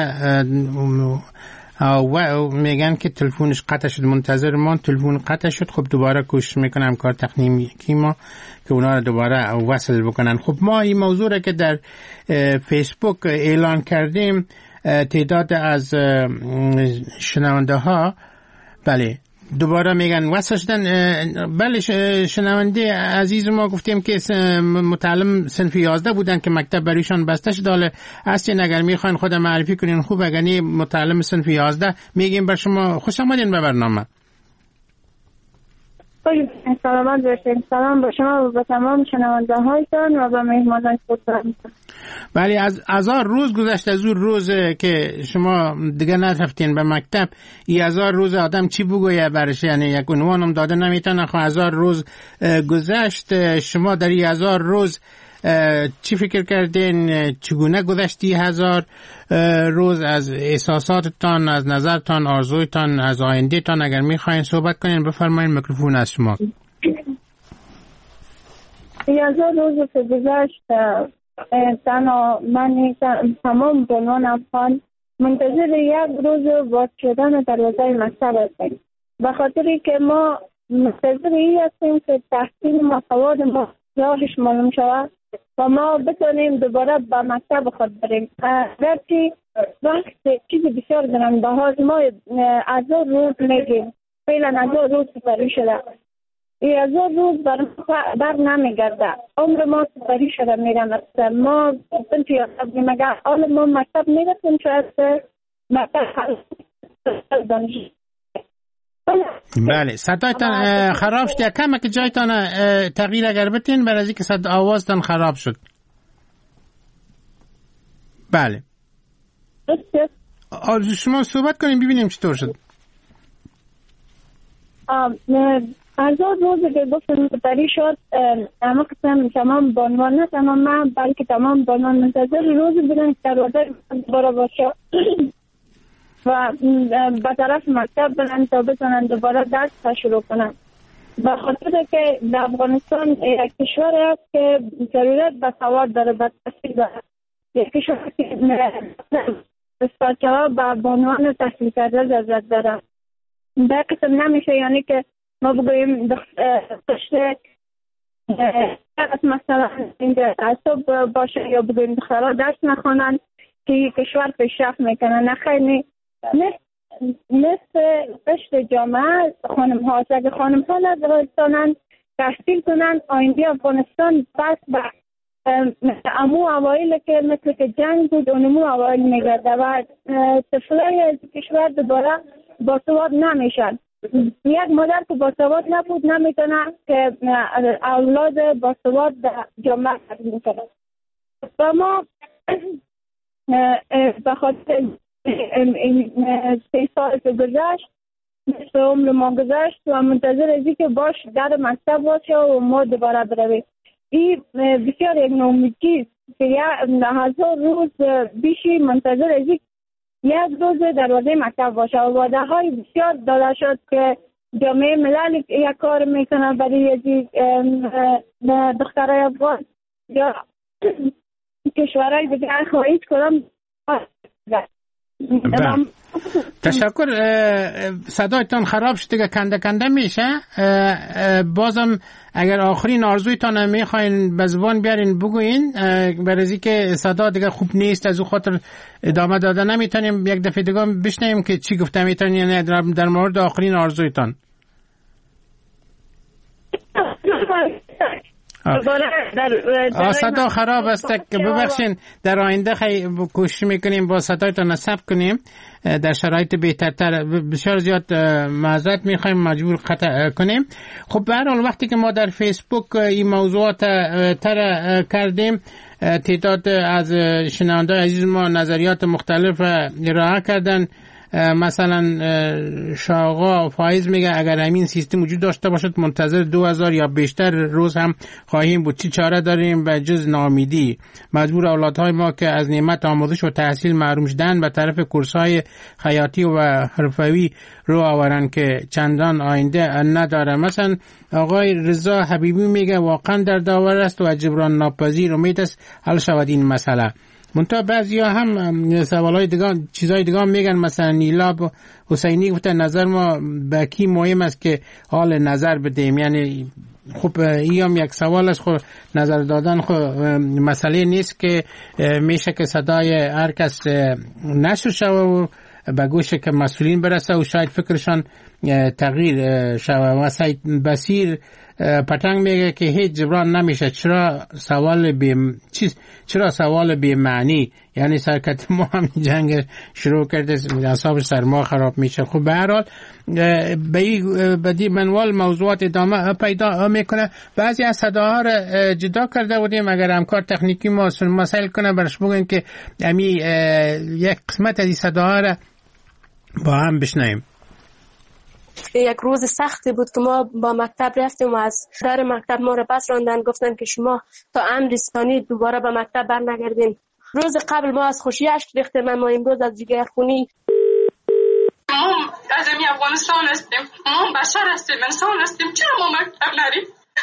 و میگن که تلفنش قطع شد، منتظر ما تلفن قطع شد. خب دوباره کوشش میکنم کار تکنیکی ما که اونا رو دوباره وصل بکنن. خب ما این موضوع را که در فیسبوک اعلان کردیم، تعداد از شنونده ها بله دوباره میگن وصل شدن. بله شنونده عزیز ما گفتیم که متعلم صنف 11 بودن که مکتب بریشان بسته شد. حالا اصلا اگر میخواین خود معرفی کنین خوب، اگر نه متعلم صنف 11 میگیم بر شما خوش آمدین به برنامه. سلامت باشین. سلام به شما و به تمام شنونده هایتان و به مهمانان خودتان. ولی از 1000 روز گذشت از اون روز که شما دیگه نرفتین به مکتب. این 1000 روز آدم چی بگویه برش؟ یعنی یک عنوانم داده نمیتونه. خب 1000 روز گذشت. شما در این 1000 روز چی فکر کردین؟ چگونه گذشتی 1000 روز؟ از احساساتتان، از نظرتان، آرزویتان، از آیندهتان اگر میخواین صحبت کنین بفرمایین، میکروفون از شما. 1000 روز که گذشت من تمام بنوان افغان منتظر یک روز باز شدن دروازه مکتب هستیم، به خاطری که ما منتظر این هستیم که تحصیل ما، سواد ما راهش معلوم شود و ما بتونیم دوباره به مکتب خود بریم. گرچه وقت چیز بسیار گرانبها هاست، ما از روز میگیم فعلا از روز سپری شده، از روز بر نمیگرده، عمر ما سپری شده میرم. ما بنت یاد بگیم اگر حال ما مکتب میرسیم شاید مکتب دانش. بله صدایتان خراب شد، یکم که جایتان تغییر اگر بتین برای اینکه صد آوازتان خراب شد. بله شما صحبت کنیم ببینیم چطور شد. از روزی که گفتم سپری شد، اما قسم تمام بانوان نه تمام من بلکه تمام بانوان منتظر روزی بودن که دروازه دوباره باشه و به طرف مکتب برن تا بتونن دوباره درس شروع کنن. به خاطر که در افغانستان یک کشور است که ضرورت به سواد داره، به تحصیل داره، یک کشور که بسیارچه ها به بانوان تحصیل کرده ضرورت داره. در قسم نمیشه یعنی که ما بگوییم داشته مثلا اینجا تعصب باشه یا بگوییم دخترها درس نخوانن که کشور پیشرفت میکنن. نه خیلی مثل رشد جامعه خانم ها است. اگر خانم ها ندارستانن تحصیل کنن آینده افغانستان بس به امو اوایل که مثل که جنگ بود اونمو اوایل میگرده و طفلای از کشور دوباره باسواد نمیشن. یک مادر که باسواد نبود نمیتونه که اولاد باسواد در جامعه تبدیل کنه. و ما به خاطر 3 سال که گذشت مثل عمر ما گذشت و منتظر ازی که باش در مکتب باشه و ما دوباره برویم. این بسیار یک نومیدی که 1000 روز بیشی منتظر ازی یک روز دروازه مکتب باشه و وعده های بسیار داده شد که جامعه ملل یک کار میکنه برای ازی دخترای افغان یا کشورهای دیگه هیچ کدام. تشکر. صدایتان خراب شد دیگه، کنده کنده میشه. بازم اگر آخرین آرزویتان میخواین به زبان بیارین بگوین، برای اینکه صدا دیگه خوب نیست از اون خاطر ادامه داده نمیتونیم. یک دفعه دیگه بشنویم که چی گفته میتونین یعنی در مورد آخرین آرزویتان. صدا خراب است، ببخشین. در آینده کوشش میکنیم با صدایتان ثبت کنیم در شرایط بهترتر. بسیار زیاد معذرت میخوایم مجبور قطع کنیم. خب به هر حال وقتی که ما در فیسبوک این موضوعات تر کردیم، تعداد از شنوندگان عزیز ما نظریات مختلف ارائه کردن. مثلا شاقا فایز میگه اگر همین سیستم وجود داشته باشد منتظر 2000 یا بیشتر روز هم خواهیم بود. چی چاره داریم به جز ناامیدی؟ مجبور اولادهای ما که از نعمت آموزش و تحصیل محروم شدن به طرف کورس‌های خیاطی و حرفوی رو آورن که چندان آینده نداره. مثلا آقای رضا حبیبی میگه واقعا در داور است و جبران ناپذیر، امید است حل شود این مسئله. منتها بعضیا هم سوالای دیگه چیزای دیگه میگن. مثلا نیلا حسینی گفته نظر ما به کی مهم است که حال نظر بدیم. یعنی خب این هم یک سوال است. خب نظر دادن خب مسئله نیست که میشه که صدای هر کس نشر شود و به گوش که مسئولین برسه و شاید فکرشان تغییر شود. و سید بصیر پتنگ میگه که هیچ جبران نمیشه. چرا سوال بی معنی؟ یعنی سرکت ما هم جنگ شروع کرده، اعصاب سرما خراب میشه. خب به هر حال بدی منوال موضوعات ادامه پیدا میکنه. بعضی از صداها را جدا کرده بودیم. اگر همکار تکنیکی ما مسائل کنه برش بگوین که یک قسمت از این صداها را با هم بشنویم. یک روز سختی بود که ما با مکتب رفتیم و از در مکتب ما را پس راندن، گفتن که شما تا امر ثانی دوباره به مکتب برنگردین. روز قبل ما از خوشی اشک ریختیم، اما امروز از جگرخونی. ما از افغانستان هستیم، ما بشر هستیم، انسان هستیم، چرا ما مکتب نریم؟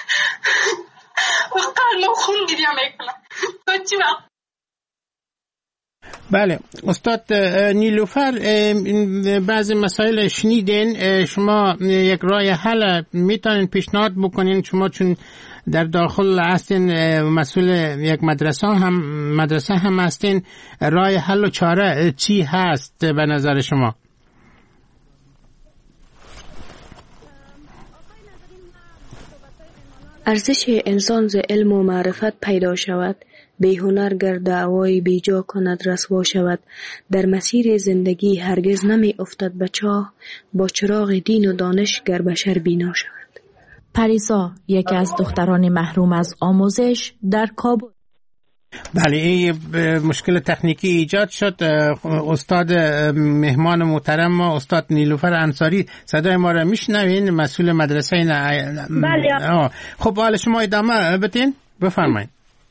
وقت ما خون گریه میکنم تا چی وقت؟ بله استاد نیلوفر، بعضی مسائل شنیدین. شما یک راه حل میتونین پیشنهاد بکنین؟ شما چون در داخل هستین، مسئول یک مدرسه هم هستین. راه حل و چاره چی هست به نظر شما؟ ارزش انسان ز علم و معرفت پیدا شود، بی هنر گر دعوای بیجا کند رسوا شود. در مسیر زندگی هرگز نمی افتد به چاه، با چراغ دین و دانش گر بشر بینا شود. پریسا، یکی از دختران محروم از آموزش در کابل. بله، این مشکل تکنیکی ایجاد شد. استاد مهمان محترم ما، استاد نیلوفر انصاری، صدای ما را میشنوین؟ مسئول مدرسه بله. خب حالا شما ادامه بدین، بفرمایید.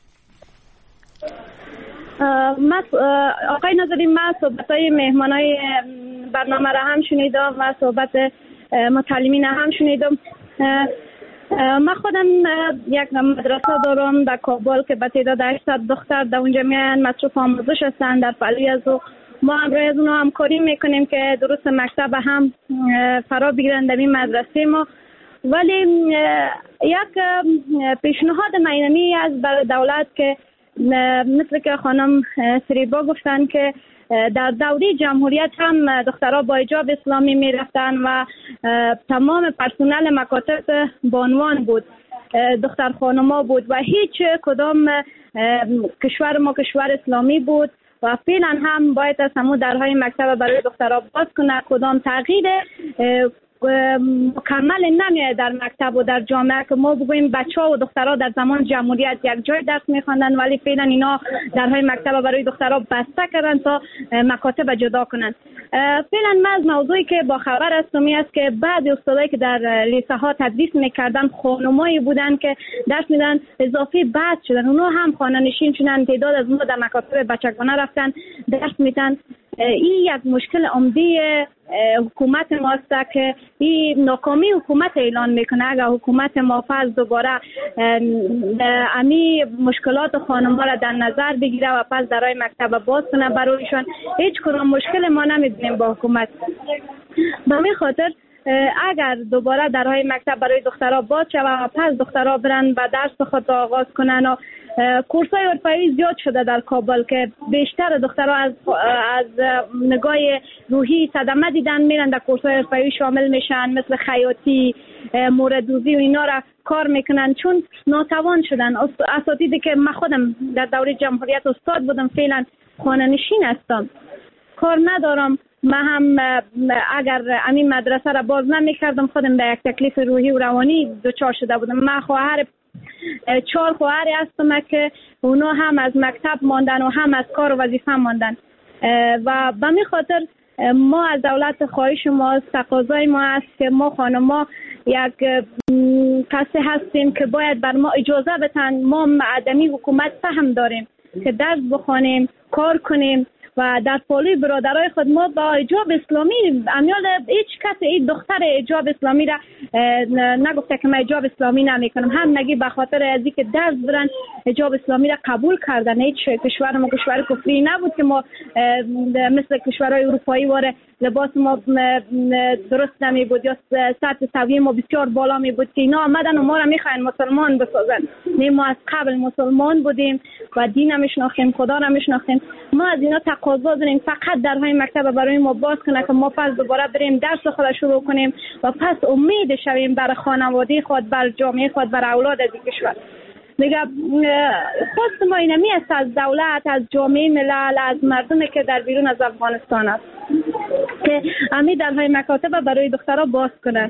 آقای ناظری، من صحبت‌های مهمانای برنامه را هم شنیدم و صحبت متعلمین هم شنیدم. من خودم یک مدرسه دارم در کابل که به تعداد 800 دختر در اونجا میان مصروف آموزش هستند در پلی از ما همراه از اونها همکاری میکنیم که درست مکتب هم فرا بگیرن در این مدرسه ما. ولی یک پیشنهاد مینمی از دولت که مثل که خانم سریبا گفتن که در دوره جمهوریت هم دخترها با حجاب اسلامی می رفتن و تمام پرسنل مکاتب بانوان بود، دختر خانما بود و هیچ کدام کشور ما کشور اسلامی بود و فعلا هم باید از همون درهای مکتب برای دخترها باز کنه. کدام تغییر مکمل نمیاد در مکتب و در جامعه که ما بگوییم بچه‌ها و دخترها در زمان جمهوریت یک جای درس می‌خواندن ولی فعلا اینا درهای مکتب برای دخترها بسته کردن تا مکاتب جدا کنن. فعلا من از موضوعی که با خبر هستم است که بعضی استادایی که در لیسه ها تدریس می‌کردن خانمایی بودن که درس میدن اضافی بعد شدن، اونها هم خانه‌نشین شدن، تعداد از اونها در مکاتب بچگانه رفتن درس میدن. این یک مشکل عمده حکومت ماست که این ناکامی حکومت اعلان میکنه. اگر حکومت موفق دوباره امی مشکلات خانم ها را در نظر بگیره و پس درای مکتب باز کنه برایشان، هیچ کدام مشکل ما نمیبینیم با حکومت. به همین خاطر اگر دوباره درهای مکتب برای دخترها باز شود و پس دخترها برن و درس خود آغاز کنن و کورس‌های حرفه‌ای زیاد شده در کابل که بیشتر دخترها از نگاه روحی صدمه دیدن میرن در کورس‌های حرفه‌ای شامل میشن، مثل خیاطی، موردوزی و اینا را کار میکنن چون ناتوان شدن. اساتیدی که من خودم در دوره جمهوریت استاد بودم فعلا خانه‌نشین هستم، کار ندارم. من هم اگر همین مدرسه را باز نمی‌کردم خودم به یک تکلیف روحی و روانی دچار شده بودم. من خواهر 4 خواهری هستم که اونا هم از مکتب ماندن و هم از کار و وظیفه ماندن و به همین خاطر ما از دولت خواهش ما، تقاضای ما است که ما خانم‌ها یک کسی هستیم که باید بر ما اجازه بدن. ما معدمی حکومت فهم داریم که درس بخوانیم، کار کنیم و در پالوی برادرای خود ما با حجاب اسلامی امیال هیچ کس این دختر حجاب اسلامی را نگفته که من حجاب اسلامی نمیکنم، هم نگی به خاطر ازی که درس برن حجاب اسلامی را قبول کردن. هیچ کشور ما کشور کفری نبود که ما مثل کشورهای اروپایی واره لباس ما درست نمی بود یا سطح سویه ما بسیار بالا می بود که اینا آمدن و ما را میخواین مسلمان بسازن. نه، ما از قبل مسلمان بودیم و دین هم میشناختیم، خدا را میشناختیم. ما از اینا تقاضا داریم فقط درهای مکتب برای ما باز کنه که ما پس دوباره بریم درس خود شروع کنیم و پس امید شویم بر خانواده خود، بر جامعه خود، بر اولاد از این کشور. میگه خواست ما اینمی است از دولت، از جامعه ملل، از مردمی که در بیرون از افغانستان است که همین درهای مکاتب برای دخترها باز کنن.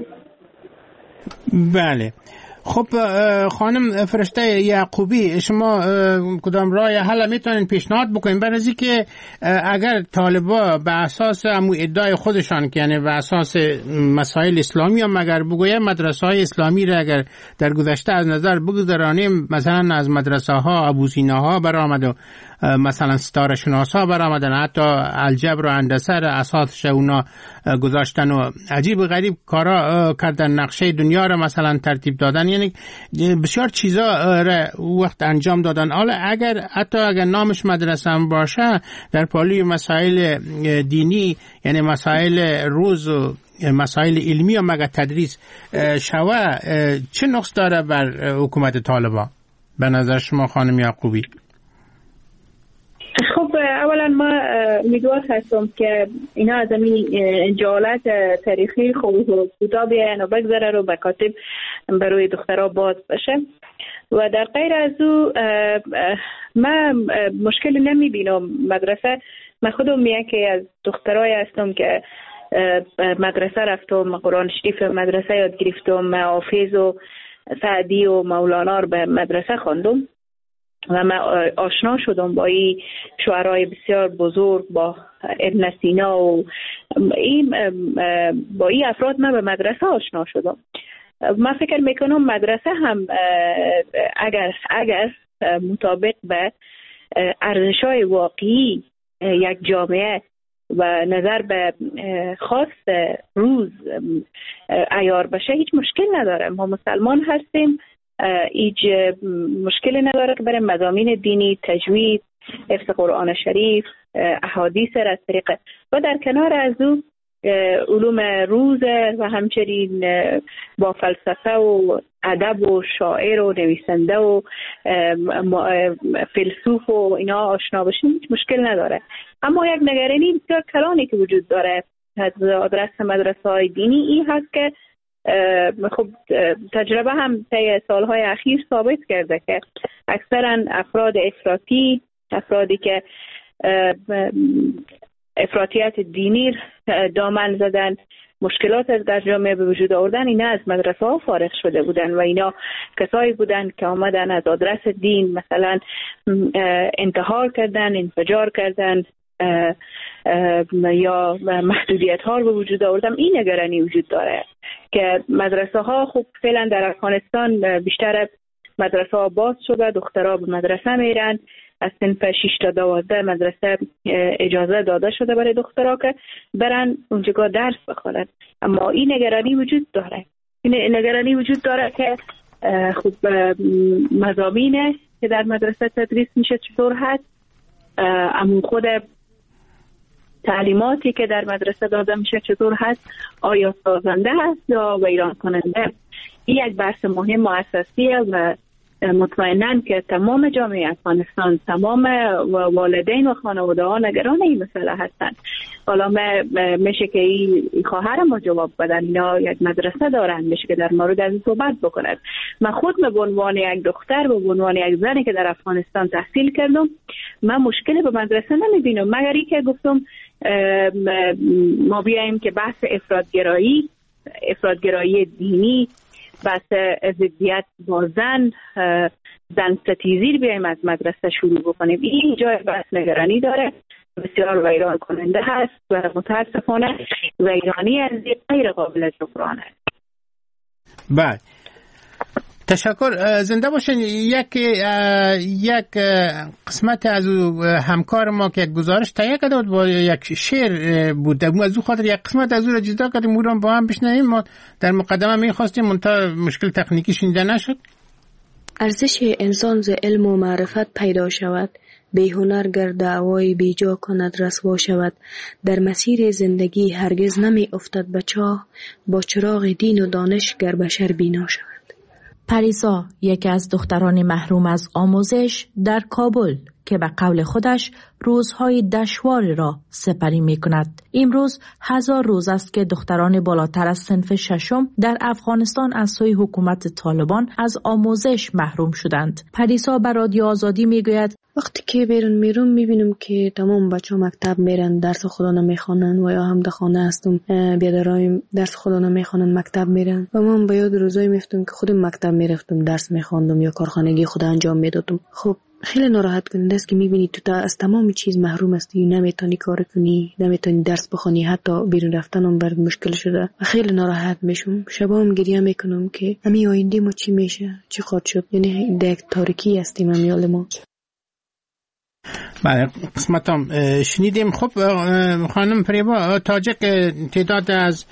بله. خب خانم فرشته یعقوبی، شما کدام راه حل میتونین پیشنهاد بکنین برای اینکه اگر طالبا به اساس ادعای خودشان که یعنی به اساس مسائل اسلامی هم اگر بگویم مدرسه های اسلامی را اگر در گذشته از نظر بگذارانیم، مثلا از مدرسه ها ابوسینا ها برآمد و مثلا ستاره شناسا برآمدن، حتی الجبر و هندسه را اساسش اونا گذاشتن و عجیب و غریب کارا کردن، نقشه دنیا را مثلا ترتیب دادن، یعنی بسیار چیزا را وقت انجام دادن. حالا اگر نامش مدرسه هم باشه در پالوی مسائل دینی، یعنی مسائل روز و مسائل علمی و مگه تدریس شوه چه نقص داره بر حکومت طالبان به نظر شما خانم یعقوبی؟ خب اولا ما امیدوار هستم که اینا از این جهالت تاریخی خوب و کوتاه بیاین و بگذره رو مکاتب برای دخترها باز بشه. و در غیر از او من مشکلی نمیبینم. مدرسه من خودم یکی از دخترای هستم که مدرسه رفتم، قرآن شریف مدرسه یاد گرفتم، حافظ و سعدی و مولانا رو به مدرسه خواندم و من آشنا شدم با این شعرهای بسیار بزرگ، با ابن سینا و با این افراد من به مدرسه آشنا شدم. من فکر میکنم مدرسه هم اگر مطابق به ارزش‌های واقعی یک جامعه و نظر به خواست روز عیار بشه هیچ مشکل نداره. ما مسلمان هستیم، هیچ مشکلی نداره که برای مضامین دینی، تجوید، حفظ قرآن شریف، احادیث از طریق و در کنار از او علوم روز و همچنین با فلسفه و ادب و شاعر و نویسنده و فیلسوف و اینا آشنا بشیم هیچ مشکل نداره. اما یک نگرانی بسیار کلانی که وجود داره از آدرس مدرسه‌های دینی این هست که خب تجربه هم طی سالهای اخیر ثابت کرده که اکثرا افراد افراطی، افرادی که افراطیت دینی دامن زدن، مشکلات در جامعه به وجود آوردن، اینا از مدرسه ها فارغ شده بودن و اینا کسایی بودن که آمدن از آدرس دین مثلا انتحار کردن، انفجار کردن یا محدودیت ها رو به وجود آوردن. این نگرانی وجود داره که مدرسه ها خب فعلا در افغانستان بیشتر مدرسه ها باز شده، دخترها به مدرسه میرن، از صنف 6 تا 12 مدرسه اجازه داده شده برای دخترها که برن اونجا درس بخونن. اما این نگرانی وجود داره، این نگرانی وجود داره که خب مضامین که در مدرسه تدریس میشه چطور هست، اما خود تعلیماتی که در مدرسه داده میشه چطور هست، آیا سازنده هست یا ویران کننده. این یک بحث مهم و اساسیه و مطمئناً که تمام جامعه افغانستان، تمام والدین و خانواده ها نگران این مسئله هستند. حالا میشه که این خواهر ما جواب بدن، اینا یک مدرسه دارن، میشه که در مورد از این صحبت بکنند. من خود به عنوان یک دختر، به عنوان یک زنی که در افغانستان تحصیل کردم، من مشکلی به مدرسه نمیبینم، مگر اینکه که گفتم ما بیاییم که بحث افراطگرایی دینی، بحث ضدیت با زن ستیزی بیایم از مدرسه شروع بکنیم. این جای بحث نگرانی داره، بسیار ویران کننده هست و متاسفانه ویرانی از غیر قابل جبران است. بله، تشکر، زنده باشین. یک قسمت از همکار ما که گزارش تهیه کرده بود با یک شعر بود، از او خاطر یک قسمت از او را جدا کردیم، او را با هم بشنویم. ما در مقدمه می‌خواستیم منتها مشکل تکنیکی شنیده نشد. ارزش انسان ز علم و معرفت پیدا شود، بی هنر گر دعوای بیجا کند رسوا شود. در مسیر زندگی هرگز نمی افتد به چاه، با چراغ دین و دانش گر بشر بینا شود. پریسا، یکی از دختران محروم از آموزش در کابل که به قول خودش روزهای دشوار را سپری می کند. امروز 1000 روز است که دختران بالاتر از صنف 6 در افغانستان از سوی حکومت طالبان از آموزش محروم شدند. پریسا به رادیو آزادی می گوید وقتی که بیرون میرم میبینم که تمام بچه ها مکتب میرن، درس خدا نمیخوانن و یا هم در خانه هستم بیادرایم درس خدا نمیخوانن، مکتب میرن و من به یاد روزایی میفتم که خودم مکتب میرفتم، درس میخواندم یا کارخانگی خدا انجام میدادم. خب خیلی ناراحت کننده است که میبینی تو از تمام چیز محروم هستی، نمیتونی کار کنی، نمیتونی درس بخونی، حتی بیرون رفتن هم برات مشکل شده و خیلی ناراحت میشم. شبام گریه میکنم که همین آینده ما چی میشه، چی خواهد شد. یعنی در تاریکی هستیم امیال ما. بله، قسمت هم شنیدیم. خب خانم فریبا تاجق، تعداد از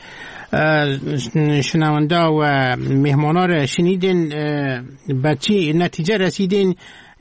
شنونده و مهمانا را شنیدین، به چی نتیجه رسیدین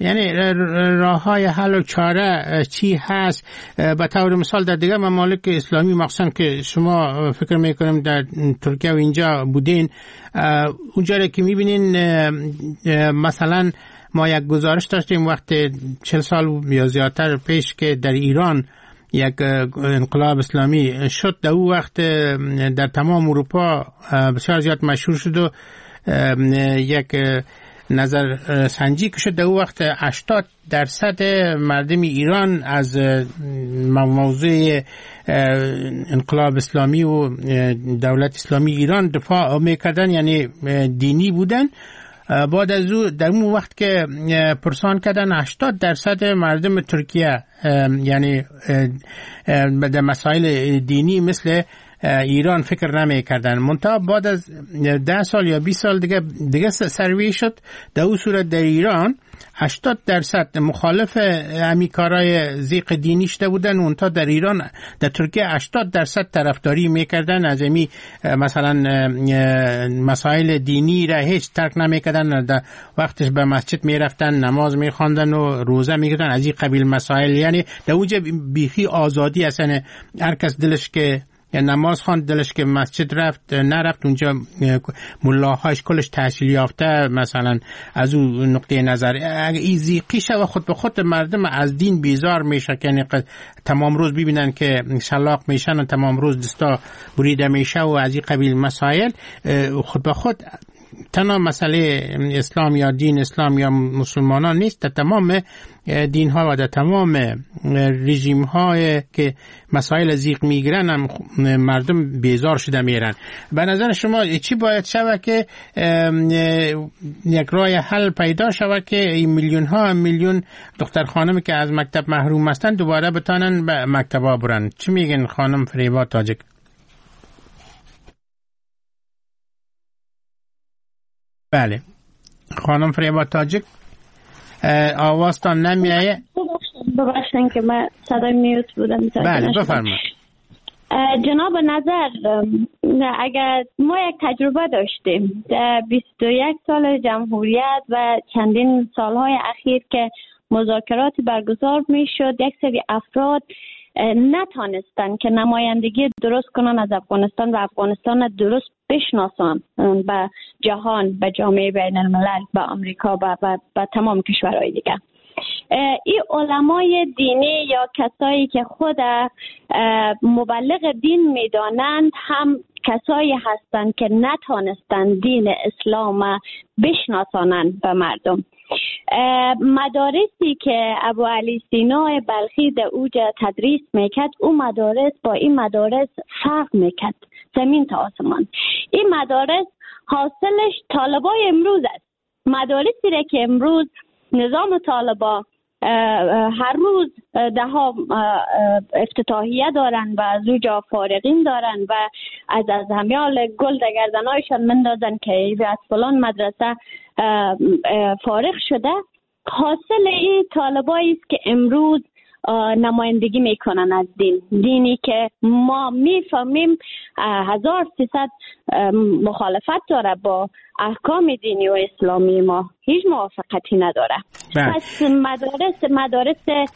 یعنی راه های حل و چاره چی هست؟ به طور مثال در دیگر ممالک اسلامی مخصوصا که شما فکر میکنم در ترکیه و اینجا بودین، اونجا که میبینین مثلا ما یک گزارش داشتیم وقت 40 سال یا زیادتر پیش که در ایران یک انقلاب اسلامی شد، در اون وقت در تمام اروپا بسیار زیاد مشهور شد و یک نظر سنجی که شد در اون وقت 80% مردم ایران از موضوع انقلاب اسلامی و دولت اسلامی ایران دفاع میکردن، یعنی دینی بودن. بعد از او در اون وقت که پرسان کردن 80% مردم ترکیه یعنی به مسائل دینی مثل ایران فکر نمی کردن. منتها بعد از 10 سال یا 20 سال دیگه سروی شد، در اون صورت در ایران 80% مخالف کارای ضیق دینی شده بودن، منتها در ایران در ترکیه 80% طرفداری میکردن از امی مثلا مسائل دینی را هیچ ترک نمیکردن، در وقتش به مسجد میرفتن، نماز میخواندن و روزه میگرفتن، از این قبیل مسائل. یعنی در اونجا بیخی آزادی اصلا، هر کس دلش که نماز خواند، دلش که مسجد رفت نرفت، اونجا ملاهاش کلش تحصیل یافته مثلا از اون نقطه نظر این زیقی شو خود به خود مردم از دین بیزار میشه، یعنی تمام روز ببینن که شلاق میشن و تمام روز دستا بریده میشه و از این قبیل مسائل. خود به خود تنها مسئله اسلام یا دین اسلام یا مسلمانان نیست، در تمام دین ها و در تمام رژیم های که مسائل زیق میگیرن هم مردم بیزار شده میرن. به نظر شما چی باید شود که یک راه حل پیدا شود که این میلیون دختر خانم که از مکتب محروم هستن دوباره بتانن به مکتبا برن؟ چی میگن خانم فریبا تاجک؟ بله خانم فریبا تاجک، آوازتان نمیایه؟ ببخشن که من صدای میوت بودم. بله بفرمایید. جناب نظر، اگر ما یک تجربه داشتیم در 21 سال جمهوریت و چندین سالهای اخیر که مذاکراتی برگزار می شد، یک سری افراد نتانستن که نمایندگی درست کنن از افغانستان و افغانستان درست بشناسن به جهان، به جامعه بین الملل، به آمریکا و تمام کشورهای دیگه. این علمای دینی یا کسایی که خود مبلغ دین میدانند هم کسایی هستند که نتانستند دین اسلام بشناسانند به مردم. مدارسی که ابو علی سینا بلخی در اوجا تدریس میکرد، اون مدارس با این مدارس فرق میکرد زمین تا آسمان. این مدارس حاصلش طالبای امروز است. مدارسی را که امروز نظام طالبا هر روز ده ها افتتاحیه دارن و از اوجا فارغین دارن و از همیال گل در گردنهایشان مندازن که از فلان مدرسه فارغ شده. حاصل این طالبایی است که امروز نمایندگی میکنن از دینی که ما میفهمیم 1300 مخالفت داره با احکام دینی و اسلامی، ما هیچ موافقتی نداره. پس مدارس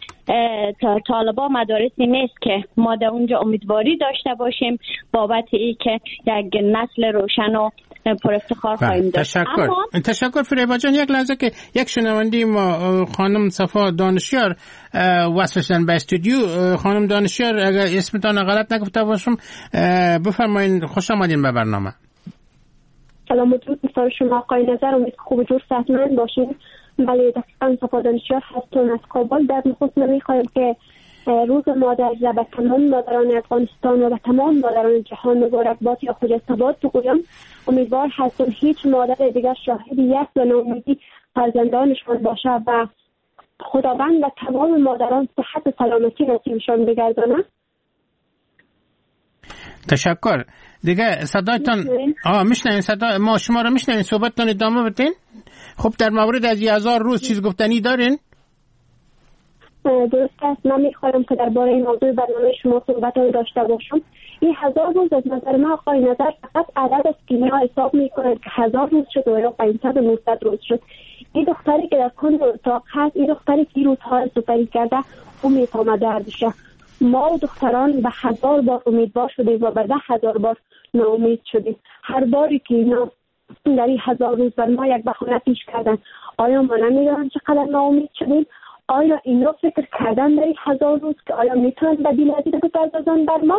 طالبا مدارسی نیست که ما در اونجا امیدواری داشته باشیم بابت ای که یک نسل روشن و پر افتخار خواهیم داشت. تشکر فریبا جان. یک لحظه که یک شنونده ما خانم صفا دانشیار وصل شدن به استودیو. خانم دانشیار اگر اسمتان غلط نگفته باشم بفرمایید. خوش آمدین به برنامه. سلام و درود مثال شما آقای نظر، امید که خوب جور صحتمند باشین. بله دقیقا صفا دانشیار هستون از کابل. در نخست نمیخوایم که روز مادر و به تمام مادران افغانستان و به تمام مادران جهان مبارکباد یا خجستباد بگویم. امیدوار هستم هیچ مادر دیگر شاهد یک و ناامیدی فرزندانشان باشه و خداوند و تمام مادران صحت و سلامتی نصیبشان بگردانه. تشکر. دیگه صدایتان میشنین؟ صدا ما شما رو میشنین؟ صحبتتان ادامه بدین. خب در مورد از 1000 روز چیز گفتنی دارین؟ درست است. من میخوایم که درباره این موضوع برنامه شما صحبت داشته باشم. این 1000 روز از نظر من آقای نظر فقط عدد است که اینا حساب میکنند که 1000 روز شد و یا 500 و 900 روز شد. این دختری که در کند اتاق هست، این دختری که روزها سپری کرده، او میفهمه دردشه. ما و دختران به 1000 بار امیدوار شدیم و به 10,000 بار ناامید شدیم. هر باری که اینا در این 1000 روز بر ما یک بهانه پیش کردن، آیا ما نمیدونم چقدر ناامید شدیم؟ آیا اینا فکر کردن در این 1000 روز که آیا میتونن بدیل از این بپردازن بر ما؟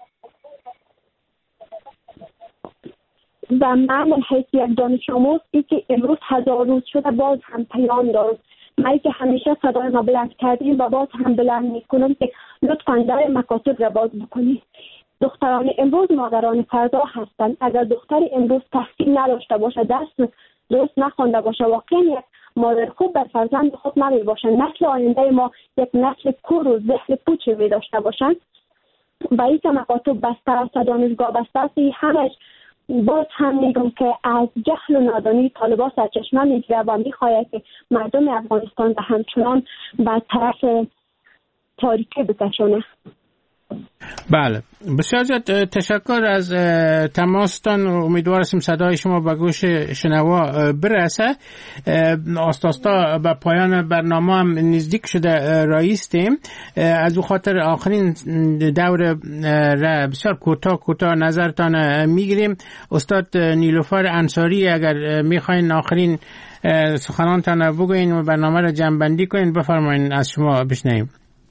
و من حیث یک دانش آموز ای که امروز 1000 روز شده باز هم پیام دارم. من که همیشه صدای ما بلند کردیم و باز هم بلند میکنم که لطفاً در مکاتب را باز بکنید. دختران امروز مادران فردا هستند. اگر دختری امروز تحصیل نداشته باشه، درست نخوانده باشه، واقعا یک مادر خوب بر فرزند خود نمی باشه. نسل آینده ما یک نسل کور و ذهن پوچی می داشته باشند. و این که مکاتب بسته است، دانشگاه بسته است، همش باز هم میگم که از جهل و نادانی طالبان سرچشمه میگیره و میخواهد که مردم افغانستان به همچنان به طرف تاریکی بکشونه. بله، بسیار زیاد تشکر از تماستان. امیدوار هستیم صدای شما به گوش شنوا برسه. آستاستا به پایان برنامه هم نزدیک شده رایستیم. از او خاطر آخرین دور را بسیار کوتاه نظرتان میگیریم. استاد نیلوفر انصاری، اگر میخواین آخرین سخنانتان بگوین و برنامه را جمع‌بندی کنین، بفرمایین، از شما بشنویم.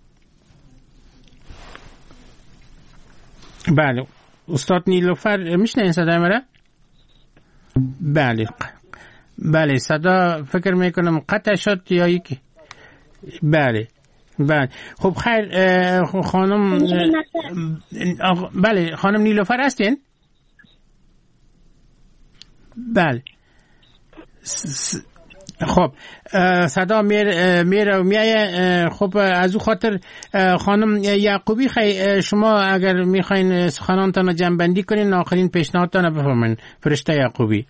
بله استاد نیلوفر، میشنین صدای مرا؟ بله صدا فکر میکنم قطع شد یا یکی. بله خب خیر. خانم بله خانم نیلوفر هستین؟ بله خب صدا میره و میایه. خب از او خاطر خانم یعقوبی، شما اگر میخواین سخنانتان رو جمع‌بندی کنین، آخرین پیشنهادتان رو بفرمایین. فرشته یعقوبی.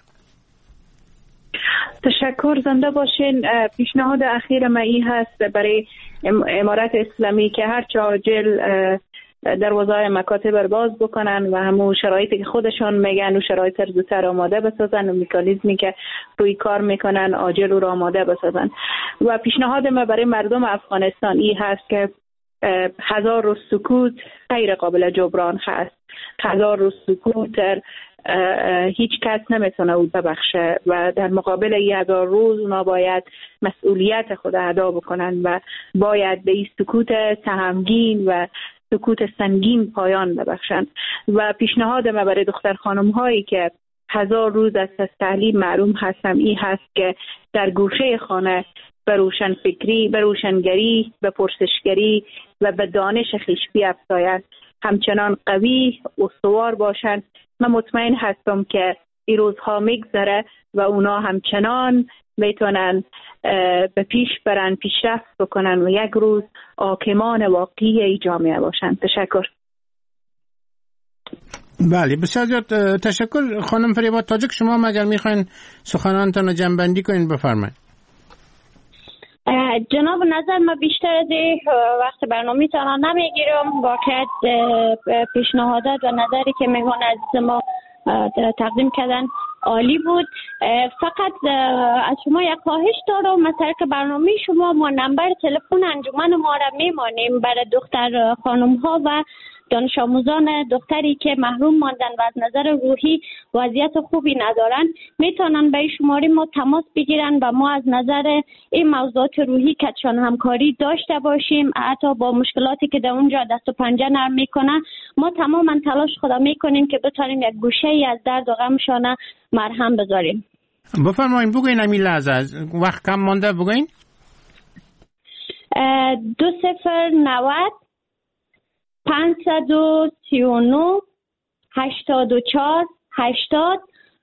تشکر، زنده باشین. پیشنهاد اخیر من این هست برای امارت اسلامی که هر چه عاجل دروازه‌های مکاتب رو باز بکنن و همون شرایطی که خودشان میگن و شرایط رو زودتر آماده بسازن و مکانیزمی که روی کار میکنن عاجل رو آماده بسازن. و پیشنهاد من برای مردم افغانستان این هست که 1000 روز سکوت غیر قابل جبران هست. 1000 روز سکوت هیچ کس نمیتونه او ببخشه و در مقابل 1000 روز اونا باید مسئولیت خود ادا بکنن و باید به این سکوت سهمگین و سکوت سنگین پایان ببخشند. و پیشنهاد من برای دختر خانم هایی که 1000 روز از تعلیم محروم هستم این هست که در گوشه خانه به روشن فکری، به روشنگری، به پرسشگری و به دانش خویش بیفزایند، همچنان قوی و استوار باشند. من مطمئن هستم که این روزها میگذره و اونا همچنان میتونن به پیش برن، پیشرفت بکنن و یک روز حاکمان واقعی ای جامعه باشن. تشکر. بله بسیار زیاد تشکر. خانم فریبا تاجک، شما اگر میخواین سخنانتان رو جمع‌بندی کنین بفرمایید. جناب نظر من بیشتر از وقت برنامه تانا نمیگیرم. واقعا پیشنهادات و نظری که میگن از ما تقدیم کردن عالی بود. فقط از شما یک خواهش دارم، مثلا که برنامه شما ما نمبر تلفن انجمن ما را میمانیم برای دختر خانم ها و دانش آموزان دختری که محروم ماندن و از نظر روحی وضعیت خوبی ندارن، میتونن به شماره ما تماس بگیرن و ما از نظر این موضوعات روحی کتشان همکاری داشته باشیم. حتی با مشکلاتی که در اونجا دست و پنجه نرم میکنن، ما تماما تلاش خدا میکنیم که بتونیم یک گوشه ای از درد و غمشان مرهم بذاریم. بفرمایید بگوین همین لحظه، وقت کم مانده، بگوین. 2090 539 84 80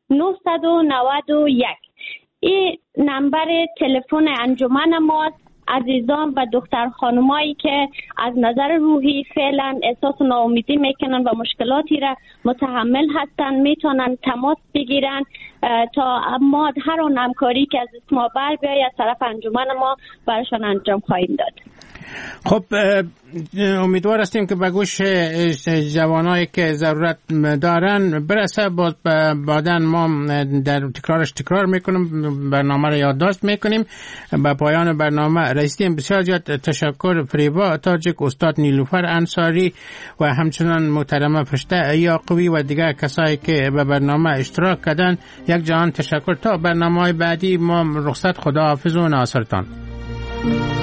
991. این نمبر تلفن انجمن ماست. عزیزان و دختر خانمایی که از نظر روحی فعلا احساس ناامیدی میکنن و مشکلاتی را متحمل هستن میتونن تماس بگیرن تا ما هر آن همکاری که از ما بر بیاید از طرف انجمن ما برشان انجام خواهیم داد. خب امیدوار هستیم که به گوش جوانایی که ضرورت دارن برسه. بعداً ما در تکرار میکنیم، برنامه را یادداشت میکنیم. به پایان برنامه رسیدیم. بسیار زیاد تشکر فریبا تاجک، استاد نیلوفر انصاری و همچنان محترمه فرشته یعقوبی و دیگر کسایی که به برنامه اشتراک کردن. یک جهان تشکر. تا برنامه بعدی ما رخصت، خداحافظ و ناصرتان.